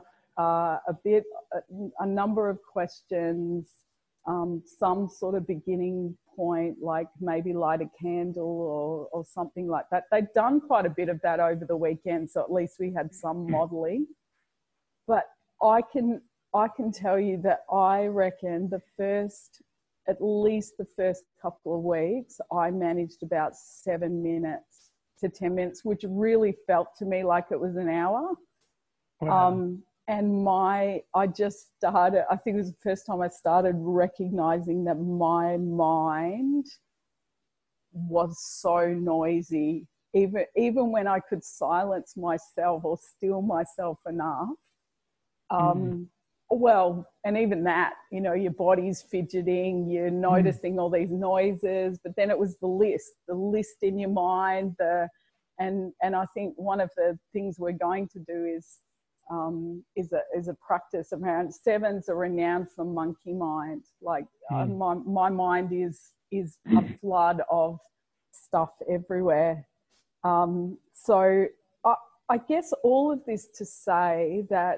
Speaker 3: a number of questions, some sort of beginning point, like maybe light a candle or something like that. They'd done quite a bit of that over the weekend, so at least we had some modeling. But I can tell you that I reckon at least the first couple of weeks, I managed about 7 minutes to 10 minutes, which really felt to me like it was an hour. Wow. And I just started, I think it was the first time I started recognizing that my mind was so noisy. Even when I could silence myself or still myself enough, well, and even that, you know, your body's fidgeting, you're noticing all these noises, but then it was the list in your mind, and I think one of the things we're going to do is a practice around sevens are renowned for monkey mind. Like my mind is a flood of stuff everywhere. So I guess all of this to say that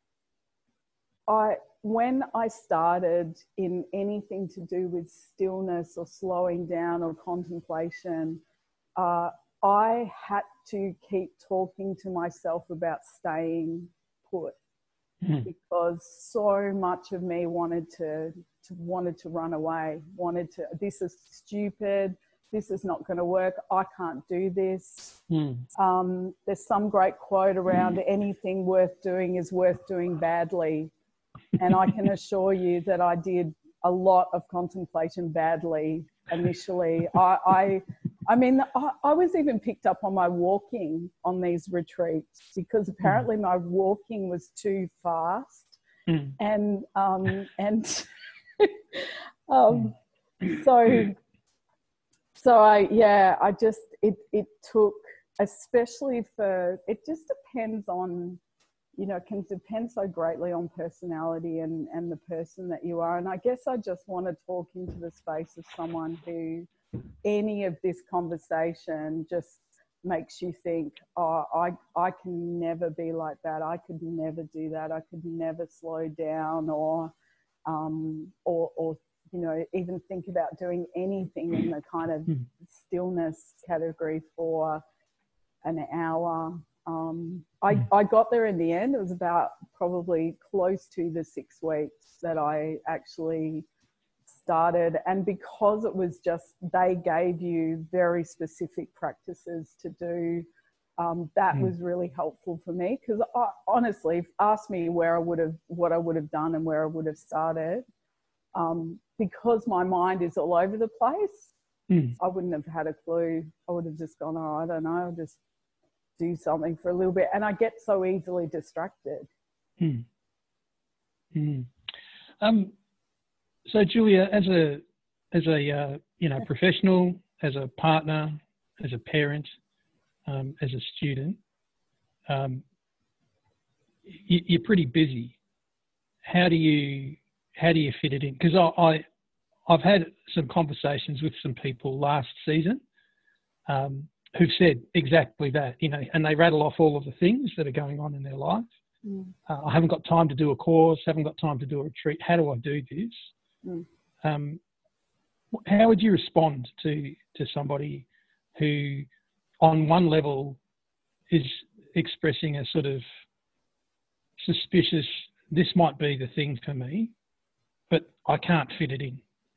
Speaker 3: when I started in anything to do with stillness or slowing down or contemplation, I had to keep talking to myself about staying put, because so much of me wanted to run away, this is stupid, this is not going to work, I can't do this. There's some great quote around anything worth doing is worth doing badly. And I can assure you that I did a lot of contemplation badly initially. I mean, I was even picked up on my walking on these retreats because apparently my walking was too fast. And it took, especially for, it just depends on, you know, it can depend so greatly on personality and the person that you are. And I guess I just want to talk into the space of someone who any of this conversation just makes you think, oh, I can never be like that. I could never do that. I could never slow down or you know, even think about doing anything in the kind of stillness category for an hour. I got there in the end. It was about probably close to the 6 weeks that I actually started. And because it was just, they gave you very specific practices to do, that was really helpful for me. Because honestly, ask me what I would have done and where I would have started. Because my mind is all over the place, I wouldn't have had a clue. I would have just gone, oh, I don't know, I'll just do something for a little bit. And I get so easily distracted.
Speaker 2: So Julia, as a you know, professional, as a partner, as a parent, as a student, you're pretty busy. How do you fit it in? Because I've had some conversations with some people last season who've said exactly that, you know, and they rattle off all of the things that are going on in their life. I haven't got time to do a course, haven't got time to do a retreat. How do I do this? How would you respond to somebody who, on one level, is expressing a sort of suspicious, this might be the thing for me, but I can't fit it in?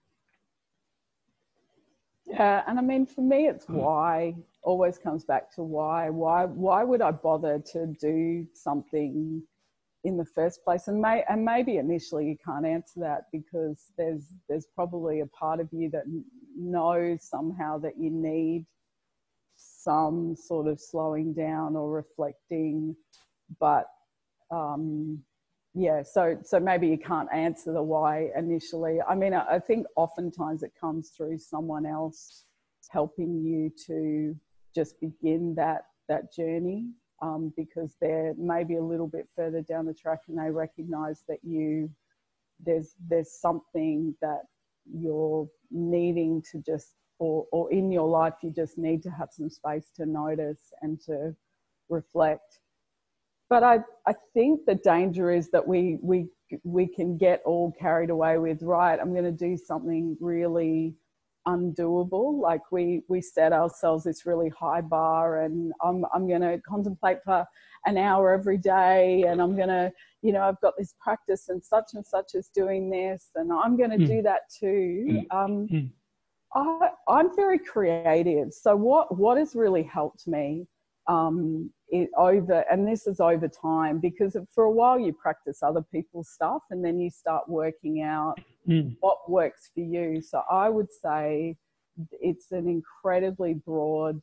Speaker 3: Yeah, and I mean, for me, it's why. Always comes back to why. Why would I bother to do something in the first place? And maybe initially you can't answer that, because there's probably a part of you that knows somehow that you need some sort of slowing down or reflecting, but yeah, so maybe you can't answer the why initially. I mean, I think oftentimes it comes through someone else helping you to just begin that journey, because they're maybe a little bit further down the track and they recognize that there's something that you're needing to just, or in your life you just need to have some space to notice and to reflect. But I think the danger is that we can get all carried away with, right, I'm going to do something really undoable. Like we set ourselves this really high bar, and I'm going to contemplate for an hour every day, and I'm going to, I've got this practice and such is doing this, and I'm going to do that too. I'm very creative. So what has really helped me and this is over time, because for a while you practice other people's stuff and then you start working out what works for you. So I would say it's an incredibly broad,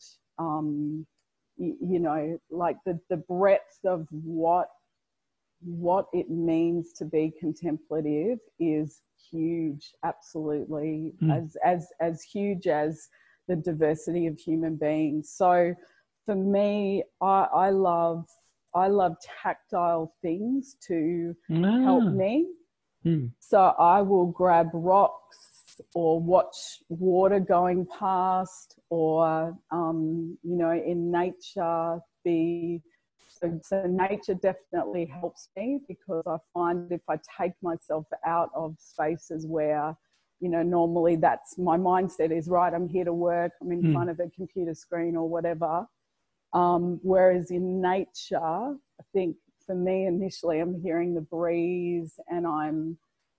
Speaker 3: like the breadth of what it means to be contemplative is huge, absolutely, as huge as the diversity of human beings. So for me, I love tactile things to help me. So I will grab rocks or watch water going past, or in nature So nature definitely helps me, because I find if I take myself out of spaces where, normally that's my mindset is, right, I'm here to work, I'm in front of a computer screen or whatever. Whereas in nature, I think for me initially, I'm hearing the breeze, and I'm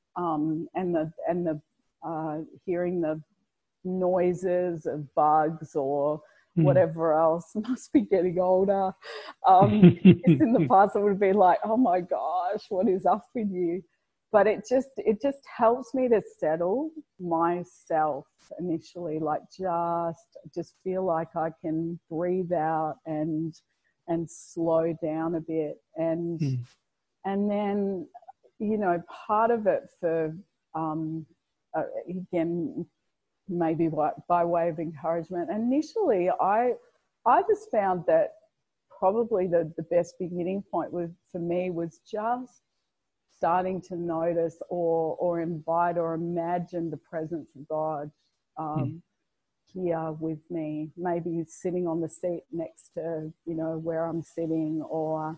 Speaker 3: hearing the noises of bugs or whatever else. Must be getting older. In the past, I would have been like, oh my gosh, what is up with you? But it just helps me to settle myself initially, like just feel like I can breathe out and slow down a bit. And then, part of it for, again, maybe by way of encouragement. Initially, I just found that probably the best beginning point for me was just starting to notice or invite or imagine the presence of God here with me. Maybe sitting on the seat next to, where I'm sitting, or,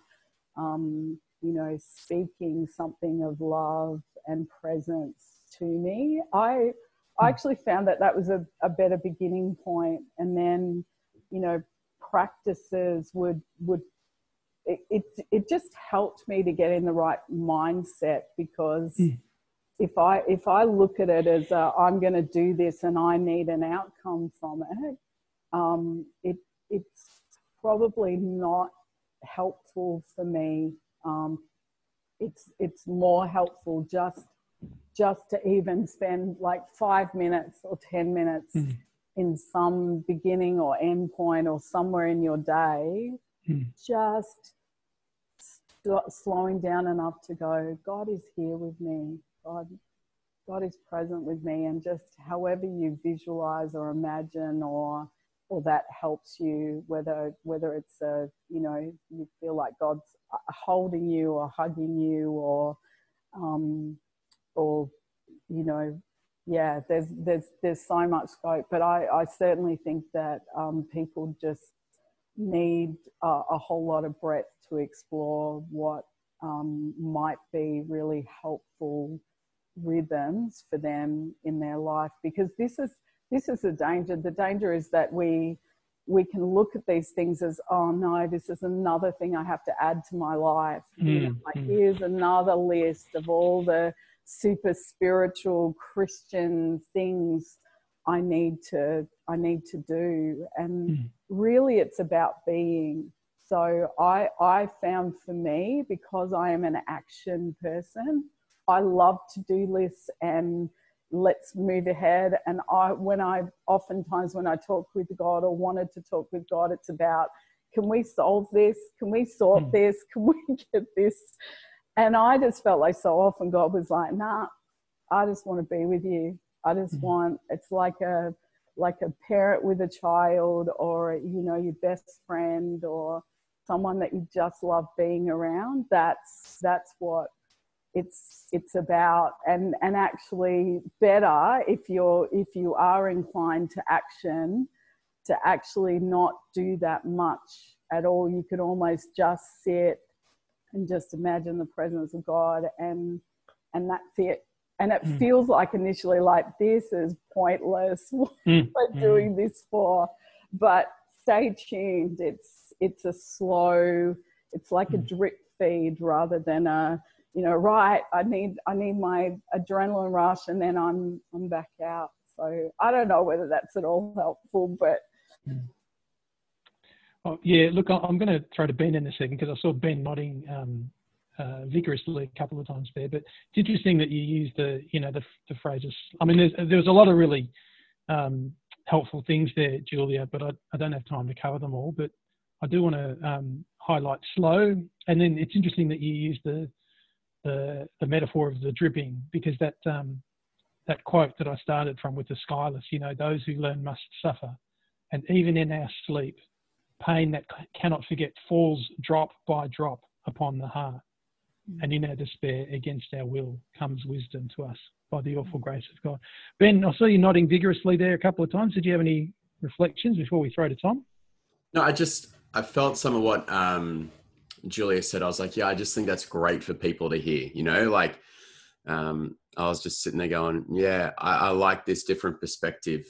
Speaker 3: speaking something of love and presence to me. I actually found that was a better beginning point. And then, practices would it just helped me to get in the right mindset, because if I look at it as I'm going to do this and I need an outcome from it, it's probably not helpful for me. It's more helpful just to even spend like 5 minutes or 10 minutes in some beginning or end point or somewhere in your day, just slowing down enough to go, God is here with me. God is present with me. And just however you visualize or imagine or that helps you, whether it's you feel like God's holding you or hugging you or there's so much scope. But I certainly think that people just need a whole lot of breadth to explore what might be really helpful rhythms for them in their life, because this is the danger. The danger is that we can look at these things as, oh no, this is another thing I have to add to my life. Here's another list of all the super spiritual Christian things I need to do. And really it's about being. So I found for me, because I am an action person, I love to do lists and let's move ahead. And oftentimes when I talk with God or wanted to talk with God, it's about, can we solve this? Can we sort this? Can we get this? And I just felt like so often God was like, nah, I just want to be with you. I just want, it's like a parent with a child, or, you know, your best friend, or someone that you just love being around. That's what it's about. And actually better if you are inclined to action, to actually not do that much at all. You could almost just sit and just imagine the presence of God, and that's it. And it feels like initially like, this is pointless. What am I doing this for? But stay tuned. It's a slow, it's like a drip feed rather than a, you know, right, I need my adrenaline rush and then I'm back out. So I don't know whether that's at all helpful, but.
Speaker 2: Oh, yeah, look, I'm going to throw to Ben in a second, because I saw Ben nodding vigorously a couple of times there. But it's interesting that you use the phrases. I mean, there was a lot of really helpful things there, Julia, but I don't have time to cover them all. But I do want to highlight slow. And then it's interesting that you use the metaphor of the dripping, because that quote that I started from with the Skyless, you know, those who learn must suffer. And even in our sleep, pain that cannot forget falls drop by drop upon the heart. And in our despair, against our will, comes wisdom to us by the awful grace of God. Ben, I saw you nodding vigorously there a couple of times. Did you have any reflections before we throw to Tom?
Speaker 1: No, I felt some of what Julia said. I was like, yeah, I just think that's great for people to hear, you know, like I was just sitting there going, yeah, I like this different perspective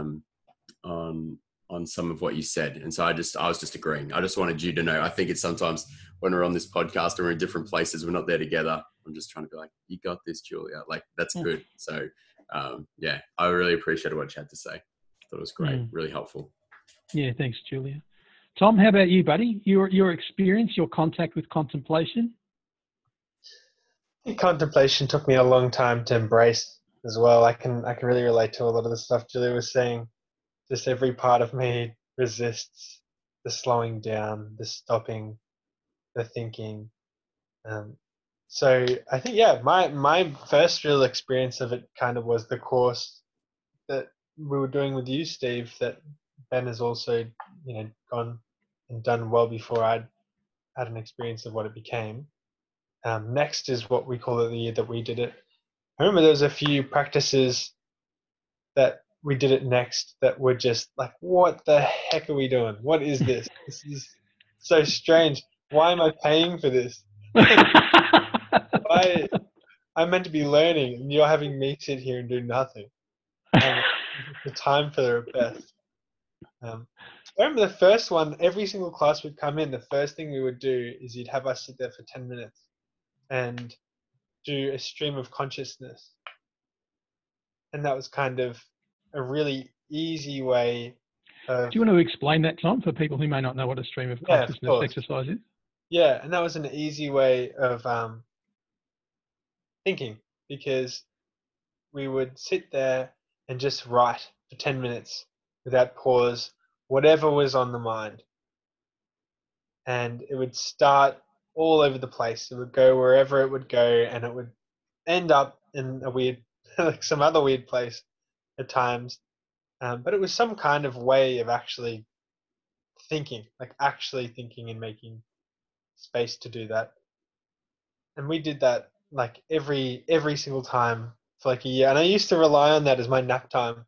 Speaker 1: on some of what you said. And so I was just agreeing. I just wanted you to know, I think it's sometimes when we're on this podcast or we're in different places, we're not there together. I'm just trying to be like, you got this, Julia. Like, that's good. So yeah, I really appreciated what you had to say. I thought it was great. Really helpful.
Speaker 2: Yeah. Thanks, Julia. Tom, how about you, buddy? Your experience, your contact with contemplation?
Speaker 4: Contemplation took me a long time to embrace as well. I can really relate to a lot of the stuff Julia was saying. Just every part of me resists the slowing down, the stopping, the thinking. So I think, yeah, my first real experience of it kind of was the course that we were doing with you, Steve, that Ben has also, you know, gone and done well before I'd had an experience of what it became. Next is what we call it the year that we did it. I remember there was a few practices that we did it next that were just like, what the heck are we doing? What is this? This is so strange. Why am I paying for this? I'm meant to be learning, and you're having me sit here and do nothing. The time for the best. I remember the first one, every single class would come in, the first thing we would do is you'd have us sit there for 10 minutes and do a stream of consciousness. And that was kind of a really easy way of...
Speaker 2: Do you want to explain that, Tom, for people who may not know what a stream of consciousness exercise is?
Speaker 4: Yeah, and that was an easy way of thinking, because we would sit there and just write for 10 minutes without pause, whatever was on the mind. And it would start all over the place. It would go wherever it would go, and it would end up in a weird, like some other weird place at times. But it was some kind of way of actually thinking, like actually thinking and making space to do that. And we did that like every single time for like a year. And I used to rely on that as my nap time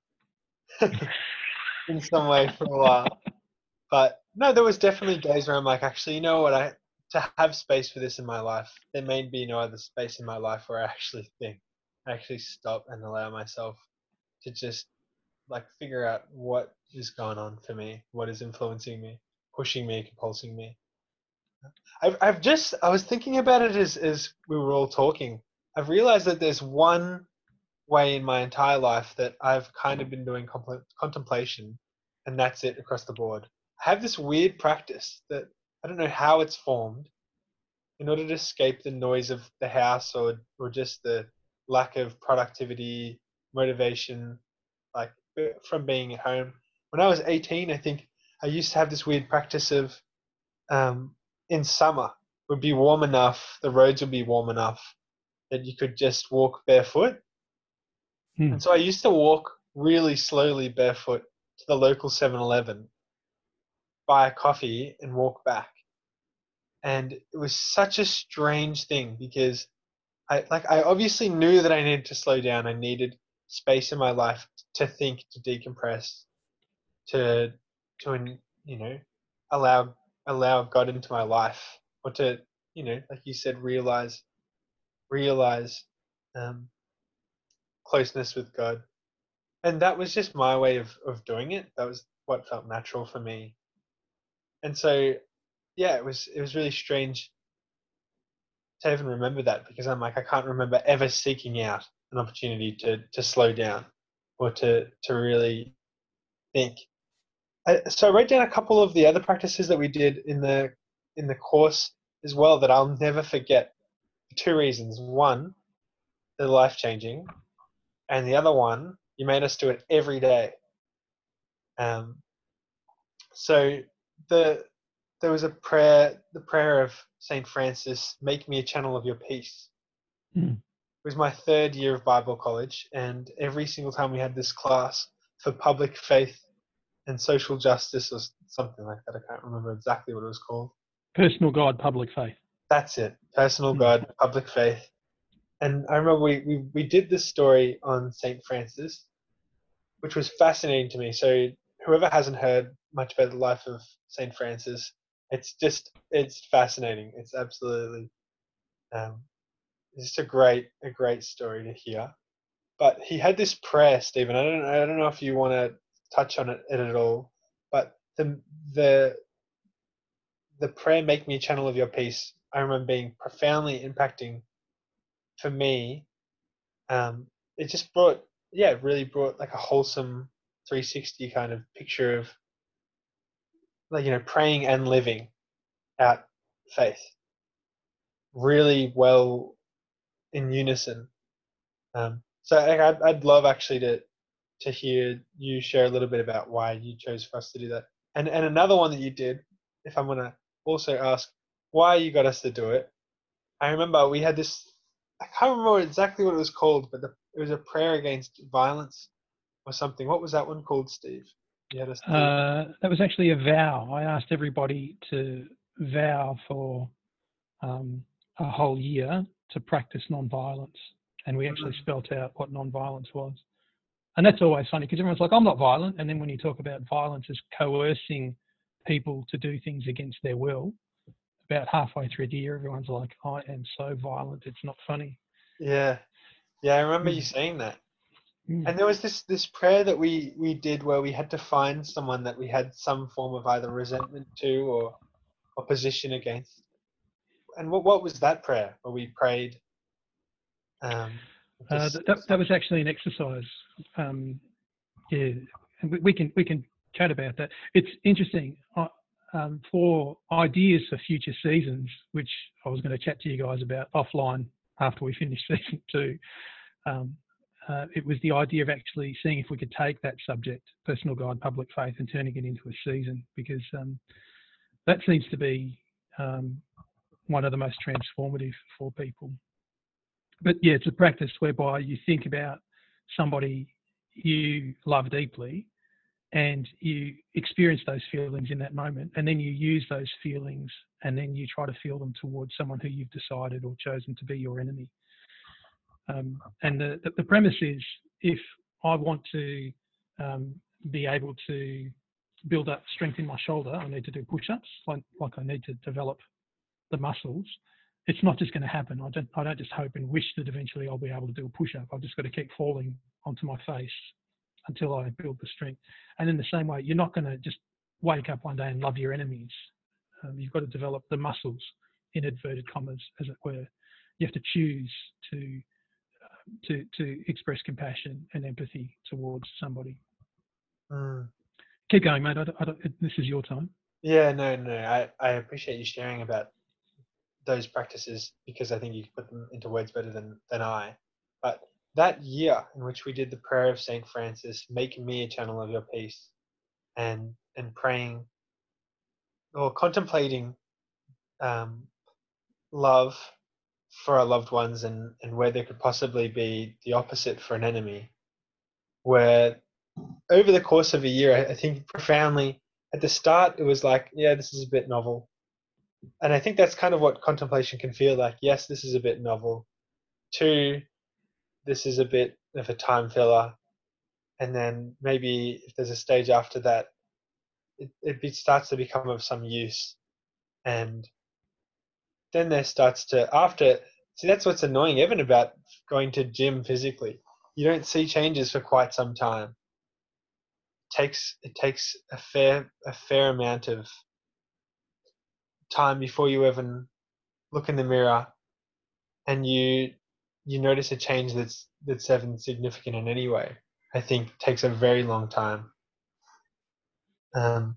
Speaker 4: in some way for a while. But no, there was definitely days where I'm like, actually, you know what, to have space for this in my life, there may be no other space in my life where I actually think, I actually stop and allow myself to just like figure out what is going on for me, what is influencing me, pushing me, compulsing me. I was thinking about it as we were all talking. I've realized that there's one way in my entire life that I've kind of been doing contemplation, and that's it across the board. I have this weird practice that I don't know how it's formed, in order to escape the noise of the house or just the lack of productivity, motivation, like from being at home. When I was 18, I think I used to have this weird practice of in summer, it would be warm enough, the roads would be warm enough that you could just walk barefoot. And so I used to walk really slowly barefoot to the local 7-Eleven, buy a coffee, and walk back. And it was such a strange thing because I obviously knew that I needed to slow down. I needed space in my life to think, to decompress, to you know allow God into my life, or to like you said, realize um, closeness with God. And that was just my way of doing it. That was what felt natural for me. And so yeah, it was really strange to even remember that, because I'm like, I can't remember ever seeking out an opportunity to slow down or to really think. So I wrote down a couple of the other practices that we did in the course as well that I'll never forget for two reasons. One, they're life changing, and the other one, you made us do it every day. So there was a prayer, the prayer of Saint Francis, "Make me a channel of your peace." It was my third year of Bible college, and every single time we had this class for public faith and social justice or something like that, I can't remember exactly what it was called.
Speaker 2: Personal God, public faith.
Speaker 4: That's it. Personal God, public faith. And I remember we did this story on Saint Francis, which was fascinating to me. So whoever hasn't heard much about the life of Saint Francis, it's fascinating. It's absolutely it's just a great story to hear. But he had this prayer, Stephen. I don't know if you want to touch on it at all, but the prayer, "Make me a channel of your peace," I remember being profoundly impacting for me. It just really brought like a wholesome 360 kind of picture of, like, praying and living out faith really well in unison. So I'd love actually to hear you share a little bit about why you chose for us to do that. And another one that you did, if I'm gonna also ask why you got us to do it. I remember we had this, I can't remember exactly what it was called, but it was a prayer against violence or something. What was that one called, Steve? You had us do.
Speaker 2: That was actually a vow. I asked everybody to vow for a whole year to practice non-violence, and we actually spelt out what non-violence was. And that's always funny because everyone's like, "I'm not violent," and then when you talk about violence as coercing people to do things against their will, about halfway through the year, everyone's like, "I am so violent, it's not funny."
Speaker 4: Yeah, I remember you saying that. And there was this prayer that we did where we had to find someone that we had some form of either resentment to or opposition against. And what was that prayer where we prayed?
Speaker 2: That was actually an exercise. Yeah, and we can chat about that. It's interesting. For ideas for future seasons, which I was going to chat to you guys about offline after we finish season 2. It was the idea of actually seeing if we could take that subject, personal God, public faith, and turning it into a season, because that seems to be one of the most transformative for people. But yeah, it's a practice whereby you think about somebody you love deeply and you experience those feelings in that moment, and then you use those feelings and then you try to feel them towards someone who you've decided or chosen to be your enemy. And the premise is, if I want to be able to build up strength in my shoulder, I need to do push-ups, like I need to develop the muscles. It's not just going to happen. I don't just hope and wish that eventually I'll be able to do a push-up. I've just got to keep falling onto my face until I build the strength. And in the same way, you're not going to just wake up one day and love your enemies. You've got to develop the muscles, in inverted commas, as it were. You have to choose to express compassion and empathy towards somebody. Keep going, mate. This is your time.
Speaker 4: Yeah, no. I appreciate you sharing about those practices because I think you can put them into words better than I. But that year in which we did the prayer of Saint Francis, make me a channel of your peace, and praying or contemplating um, love for our loved ones and where there could possibly be the opposite for an enemy, where over the course of a year, I think profoundly at the start it was like, yeah, this is a bit novel. And I think that's kind of what contemplation can feel like. Yes, this is a bit novel. Two, this is a bit of a time filler. And then maybe if there's a stage after that, it starts to become of some use. And then there starts to, after, see, that's what's annoying even about going to gym physically. You don't see changes for quite some time. It takes a fair amount of time before you even look in the mirror and you notice a change that's even significant in any way. I think takes a very long time. Um,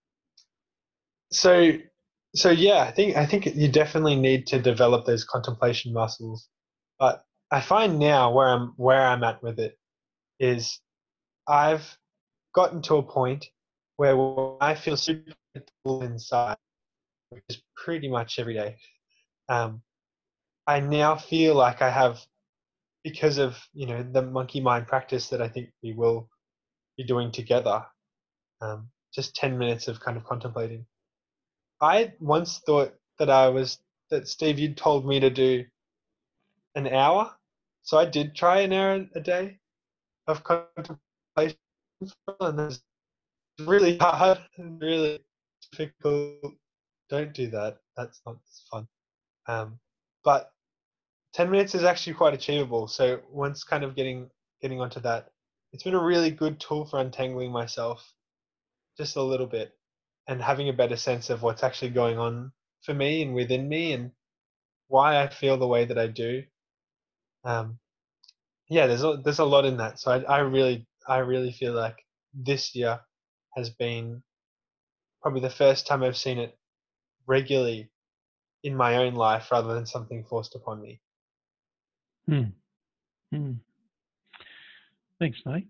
Speaker 4: so so yeah, I think you definitely need to develop those contemplation muscles. But I find now where I'm at with it is I've gotten to a point where I feel super full inside, which is pretty much every day. Um, I now feel like I have, because of the monkey mind practice that I think we will be doing together, just 10 minutes of kind of contemplating. I once thought that Steve, you'd told me to do an hour. So I did try an hour a day of contemplation, and it's really hard and really difficult. Don't do that. That's not fun. But 10 minutes is actually quite achievable. So once kind of getting onto that, it's been a really good tool for untangling myself just a little bit and having a better sense of what's actually going on for me and within me and why I feel the way that I do. Um, yeah, there's a lot in that. So I really feel like this year has been probably the first time I've seen it regularly in my own life rather than something forced upon me.
Speaker 2: Hmm. Hmm. Thanks, mate.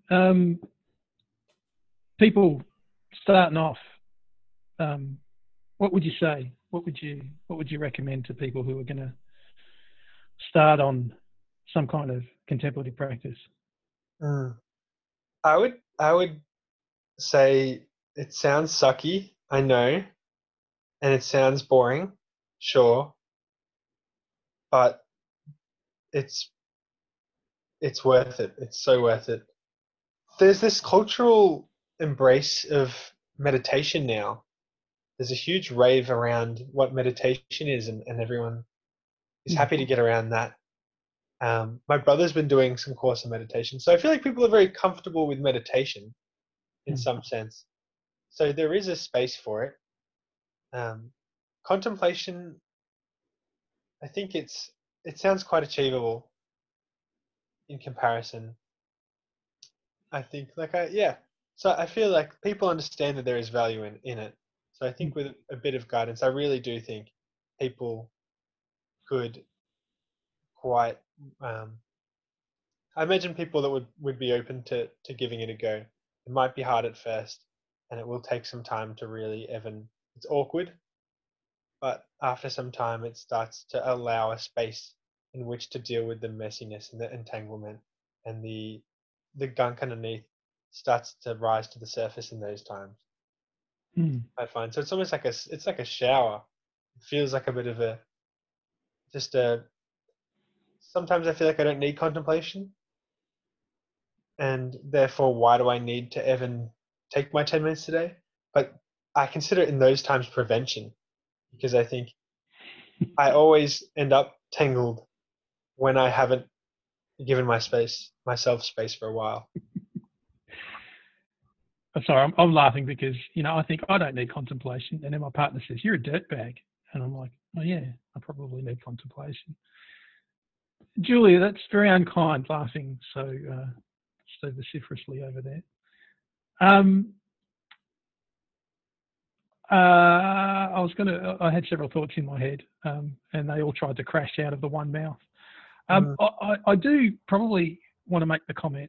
Speaker 2: People starting off, what would you say? What would you recommend to people who are going to start on some kind of contemplative practice?
Speaker 4: Mm. I would say it sounds sucky, I know, and it sounds boring, sure, but it's it's worth it. It's so worth it. There's this cultural embrace of meditation now. There's a huge rave around what meditation is, and everyone is happy to get around that. My brother's been doing some course in meditation, so I feel like people are very comfortable with meditation in some sense. So there is a space for it. Um, Contemplation, I think it sounds quite achievable in comparison. I think yeah. So I feel like people understand that there is value in it. So I think with a bit of guidance, I really do think people could quite. Um, I imagine people that would be open to giving it a go. It might be hard at first, and it will take some time to really even. It's awkward, but after some time, it starts to allow a space in which to deal with the messiness and the entanglement, and the gunk underneath starts to rise to the surface in those times.
Speaker 2: Mm.
Speaker 4: I find so it's almost like it's like a shower. It feels like a bit of a just a. Sometimes I feel like I don't need contemplation, and therefore why do I need to even take my 10 minutes today? But I consider it in those times prevention, because I think I always end up tangled when I haven't given myself space for a while.
Speaker 2: I'm sorry, I'm laughing because I think I don't need contemplation, and then my partner says you're a dirtbag, and I'm like, oh yeah, I probably need contemplation. Julia, that's very unkind, laughing so vociferously over there. I had several thoughts in my head, and they all tried to crash out of the one mouth. I do probably want to make the comment.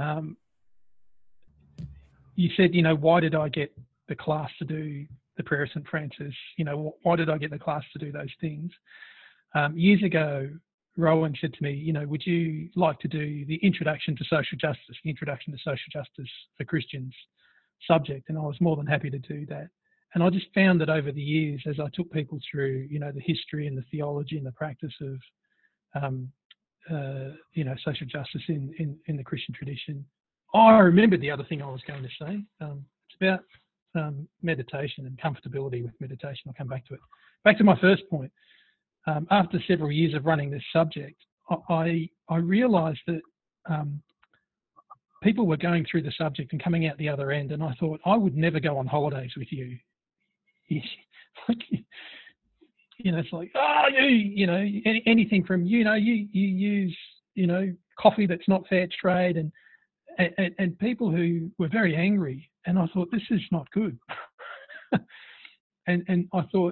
Speaker 2: You said, why did I get the class to do the prayer of St. Francis? Why did I get the class to do those things? Years ago, Rowan said to me, would you like to do the Introduction to Social Justice for Christians subject? And I was more than happy to do that. And I just found that over the years, as I took people through, the history and the theology and the practice of, social justice in the Christian tradition. I remembered the other thing I was going to say. It's about meditation and comfortability with meditation. I'll come back to it. Back to my first point. After several years of running this subject, I realised that people were going through the subject and coming out the other end, and I thought, I would never go on holidays with you. It's like, anything from, you use, coffee that's not fair trade, and people who were very angry. And I thought, this is not good. and I thought,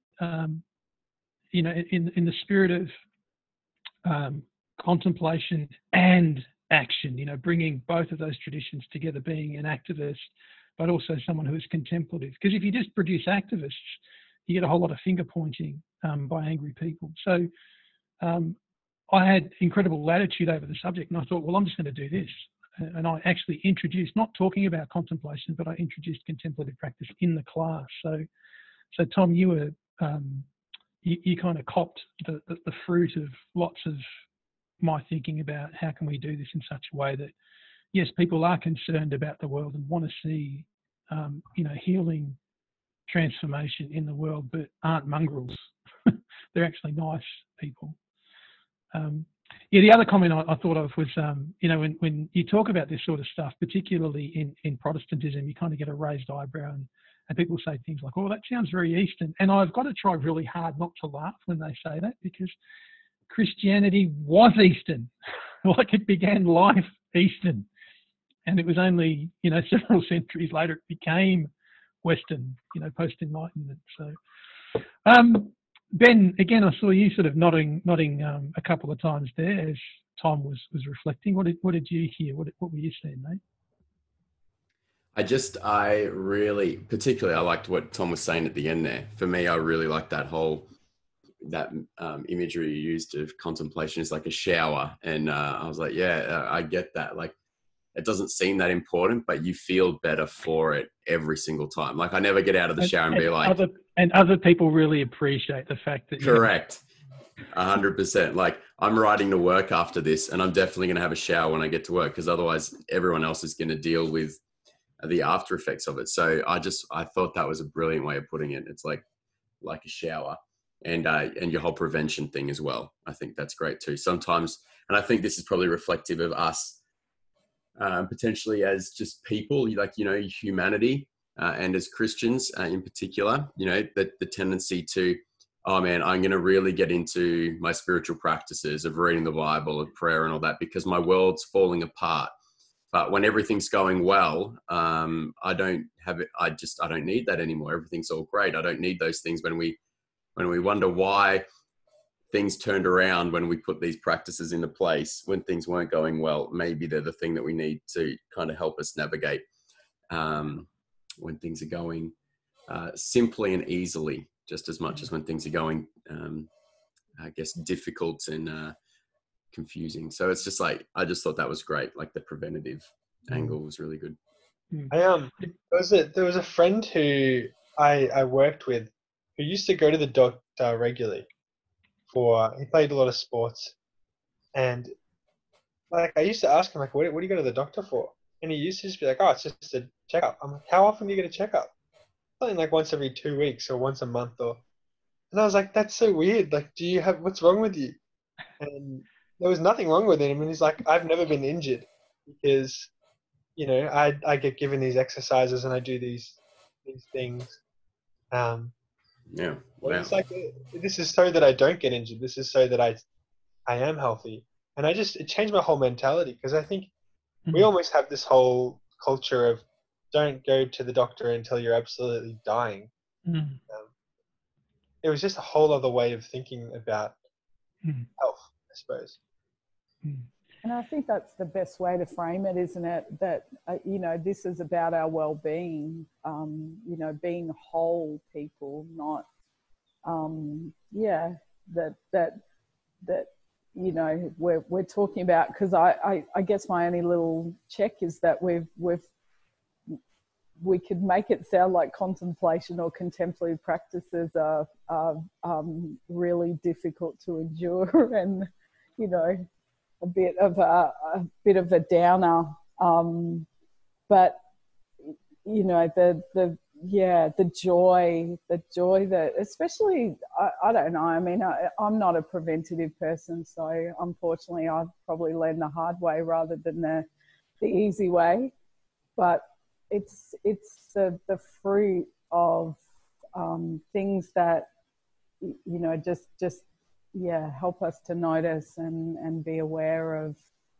Speaker 2: in the spirit of contemplation and action, bringing both of those traditions together, being an activist, but also someone who is contemplative. Because if you just produce activists, you get a whole lot of finger pointing by angry people. So I had incredible latitude over the subject, and I thought, well, I'm just going to do this. And I actually introduced, not talking about contemplation, but I introduced contemplative practice in the class. So Tom, you were you kind of copped the fruit of lots of my thinking about how can we do this in such a way that, yes, people are concerned about the world and want to see, healing, transformation in the world, but aren't mongrels. They're actually nice people. The other comment I thought of was, when you talk about this sort of stuff, particularly in Protestantism, you kind of get a raised eyebrow and people say things like, oh, that sounds very Eastern. And I've got to try really hard not to laugh when they say that, because Christianity was Eastern. Like, it began life Eastern. And it was only, several centuries later it became Western, post-Enlightenment. So, Ben, again, I saw you sort of nodding a couple of times there as Tom was reflecting. What did you hear? What were you saying, mate?
Speaker 1: I really, particularly, I liked what Tom was saying at the end there. For me, I really liked that imagery you used of contemplation is like a shower. And I was like, I get that. Like, it doesn't seem that important, but you feel better for it every single time. Like, I never get out of the shower and be like...
Speaker 2: Other people really appreciate the fact that...
Speaker 1: Correct. 100%. Like, I'm riding to work after this, and I'm definitely going to have a shower when I get to work, because otherwise everyone else is going to deal with the after effects of it. So I thought that was a brilliant way of putting it. It's like a shower, and your whole prevention thing as well. I think that's great too. Sometimes, and I think this is probably reflective of us, potentially as just people, humanity, and as Christians in particular, the tendency to, oh man, I'm going to really get into my spiritual practices of reading the Bible, of prayer and all that, because my world's falling apart. But when everything's going well, I don't have it. I don't need that anymore. Everything's all great. I don't need those things when we wonder why things turned around, when we put these practices into place, when things weren't going well. Maybe they're the thing that we need to kind of help us navigate when things are going simply and easily, just as much as when things are going, I guess, difficult and confusing. So it's just like, I just thought that was great. Like, the preventative angle was really good.
Speaker 4: There was a friend who I worked with who used to go to the doctor regularly. He played a lot of sports, and like, I used to ask him, like, what do you go to the doctor for? And he used to just be like, oh, it's just a checkup. I'm like, how often do you get a checkup? Something like once every 2 weeks or once a month. And I was like, that's so weird. Like, what's wrong with you? And there was nothing wrong with him. And he's like, I've never been injured because, I get given these exercises and I do these things.
Speaker 1: Yeah.
Speaker 4: Wow. It's like, this is so that I don't get injured. This is so that I am healthy. And it changed my whole mentality, because I think we almost have this whole culture of don't go to the doctor until you're absolutely dying. It was just a whole other way of thinking about health, I suppose.
Speaker 3: And I think that's the best way to frame it, isn't it? That, this is about our well-being, being whole people, not, we're talking about, because I guess my only little check is that we could make it sound like contemplation or contemplative practices are really difficult to endure and, a bit of a downer. But, the joy that, especially, I don't know, I mean, I'm not a preventative person, so unfortunately I've probably learned the hard way rather than the easy way. But it's the fruit of things that, just help us to notice and be aware of.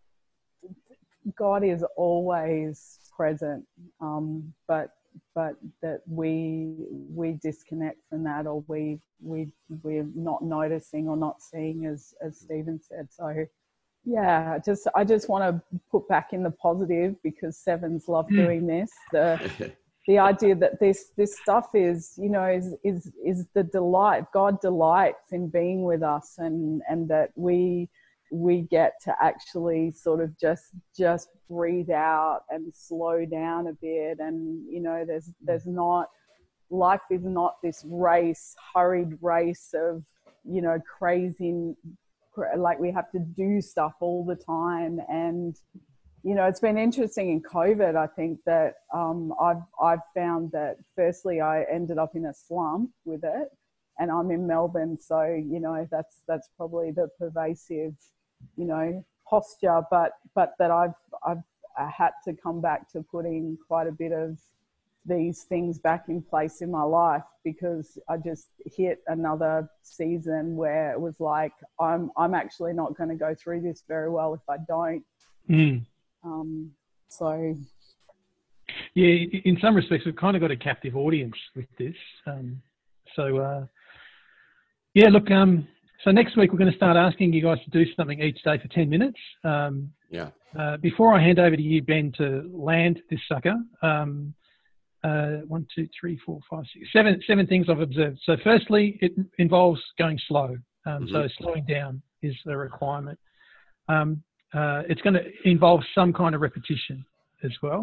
Speaker 3: God is always present, but that we disconnect from that, or we're not noticing or not seeing, as Stephen said. So I just want to put back in the positive, because Sevens love doing this. The idea that this stuff is the delight. God delights in being with us, and that we get to actually sort of just breathe out and slow down a bit. And there's not, life is not this hurried race of crazy, like we have to do stuff all the time. And it's been interesting in COVID. I think that I've found that, firstly, I ended up in a slump with it, and I'm in Melbourne, so that's probably the pervasive posture. But that I've had to come back to putting quite a bit of these things back in place in my life, because I just hit another season where it was like, I'm actually not going to go through this very well if I don't. So in some respects we've kind of got a captive audience with this. So next week we're going to start asking you guys to do something each day for 10 minutes. Before I hand over to you, Ben, to land this sucker, 1, 2, 3, 4, 5, 6, 7 things I've observed. So firstly, it involves going slow. So slowing down is a requirement. It's going to involve some kind of repetition as well.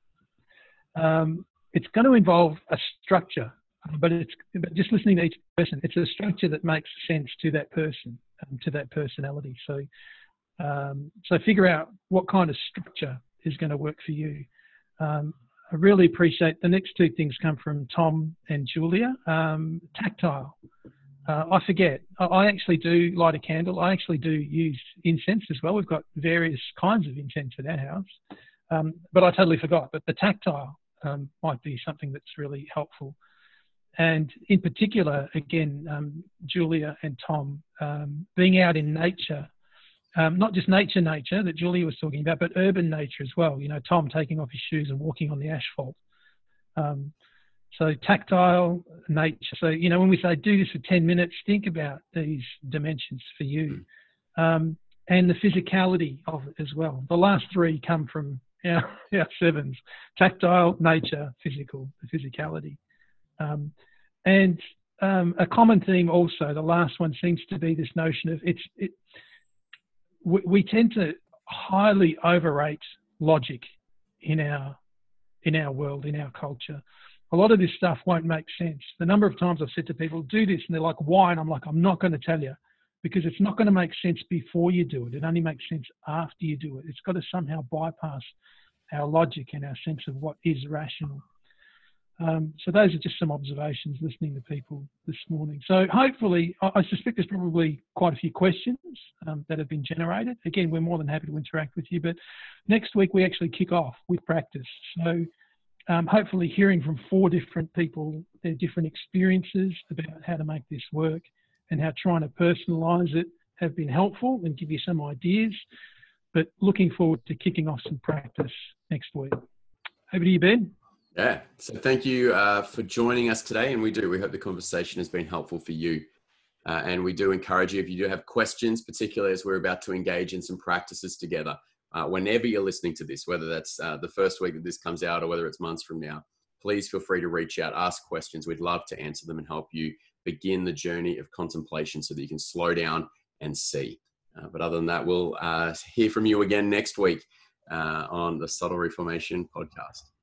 Speaker 3: It's going to involve a structure, but just listening to each person, it's a structure that makes sense to that person, to that personality. So figure out what kind of structure is going to work for you. I really appreciate the next 2 things come from Tom and Julia. Tactile. I forget. I actually do light a candle. I actually do use incense as well. We've got various kinds of incense in our house, but I totally forgot. But the tactile might be something that's really helpful. And in particular, again, Julia and Tom, being out in nature, not just nature that Julia was talking about, but urban nature as well. Tom taking off his shoes and walking on the asphalt. So tactile, nature. So, when we say do this for 10 minutes, think about these dimensions for you. And the physicality of it as well. The last 3 come from our Sevens: tactile, nature, physical, the physicality. And a common theme also, the last one, seems to be this notion of we tend to highly overrate logic in our world, in our culture. A lot of this stuff won't make sense. The number of times I've said to people, do this, and they're like, why? And I'm like, I'm not going to tell you, because it's not going to make sense before you do it. It only makes sense after you do it. It's got to somehow bypass our logic and our sense of what is rational. So those are just some observations listening to people this morning. So hopefully, I suspect there's probably quite a few questions that have been generated. Again, we're more than happy to interact with you, but next week we actually kick off with practice. So hopefully hearing from 4 different people, their different experiences about how to make this work and how trying to personalise it have been helpful and give you some ideas, but looking forward to kicking off some practice next week. Over to you, Ben.
Speaker 1: Yeah. So thank you for joining us today. And we hope the conversation has been helpful for you. And we do encourage you, if you do have questions, particularly as we're about to engage in some practices together, whenever you're listening to this, whether that's the first week that this comes out or whether it's months from now, please feel free to reach out, ask questions. We'd love to answer them and help you begin the journey of contemplation so that you can slow down and see. But other than that, we'll hear from you again next week on the Subtle Reformation podcast.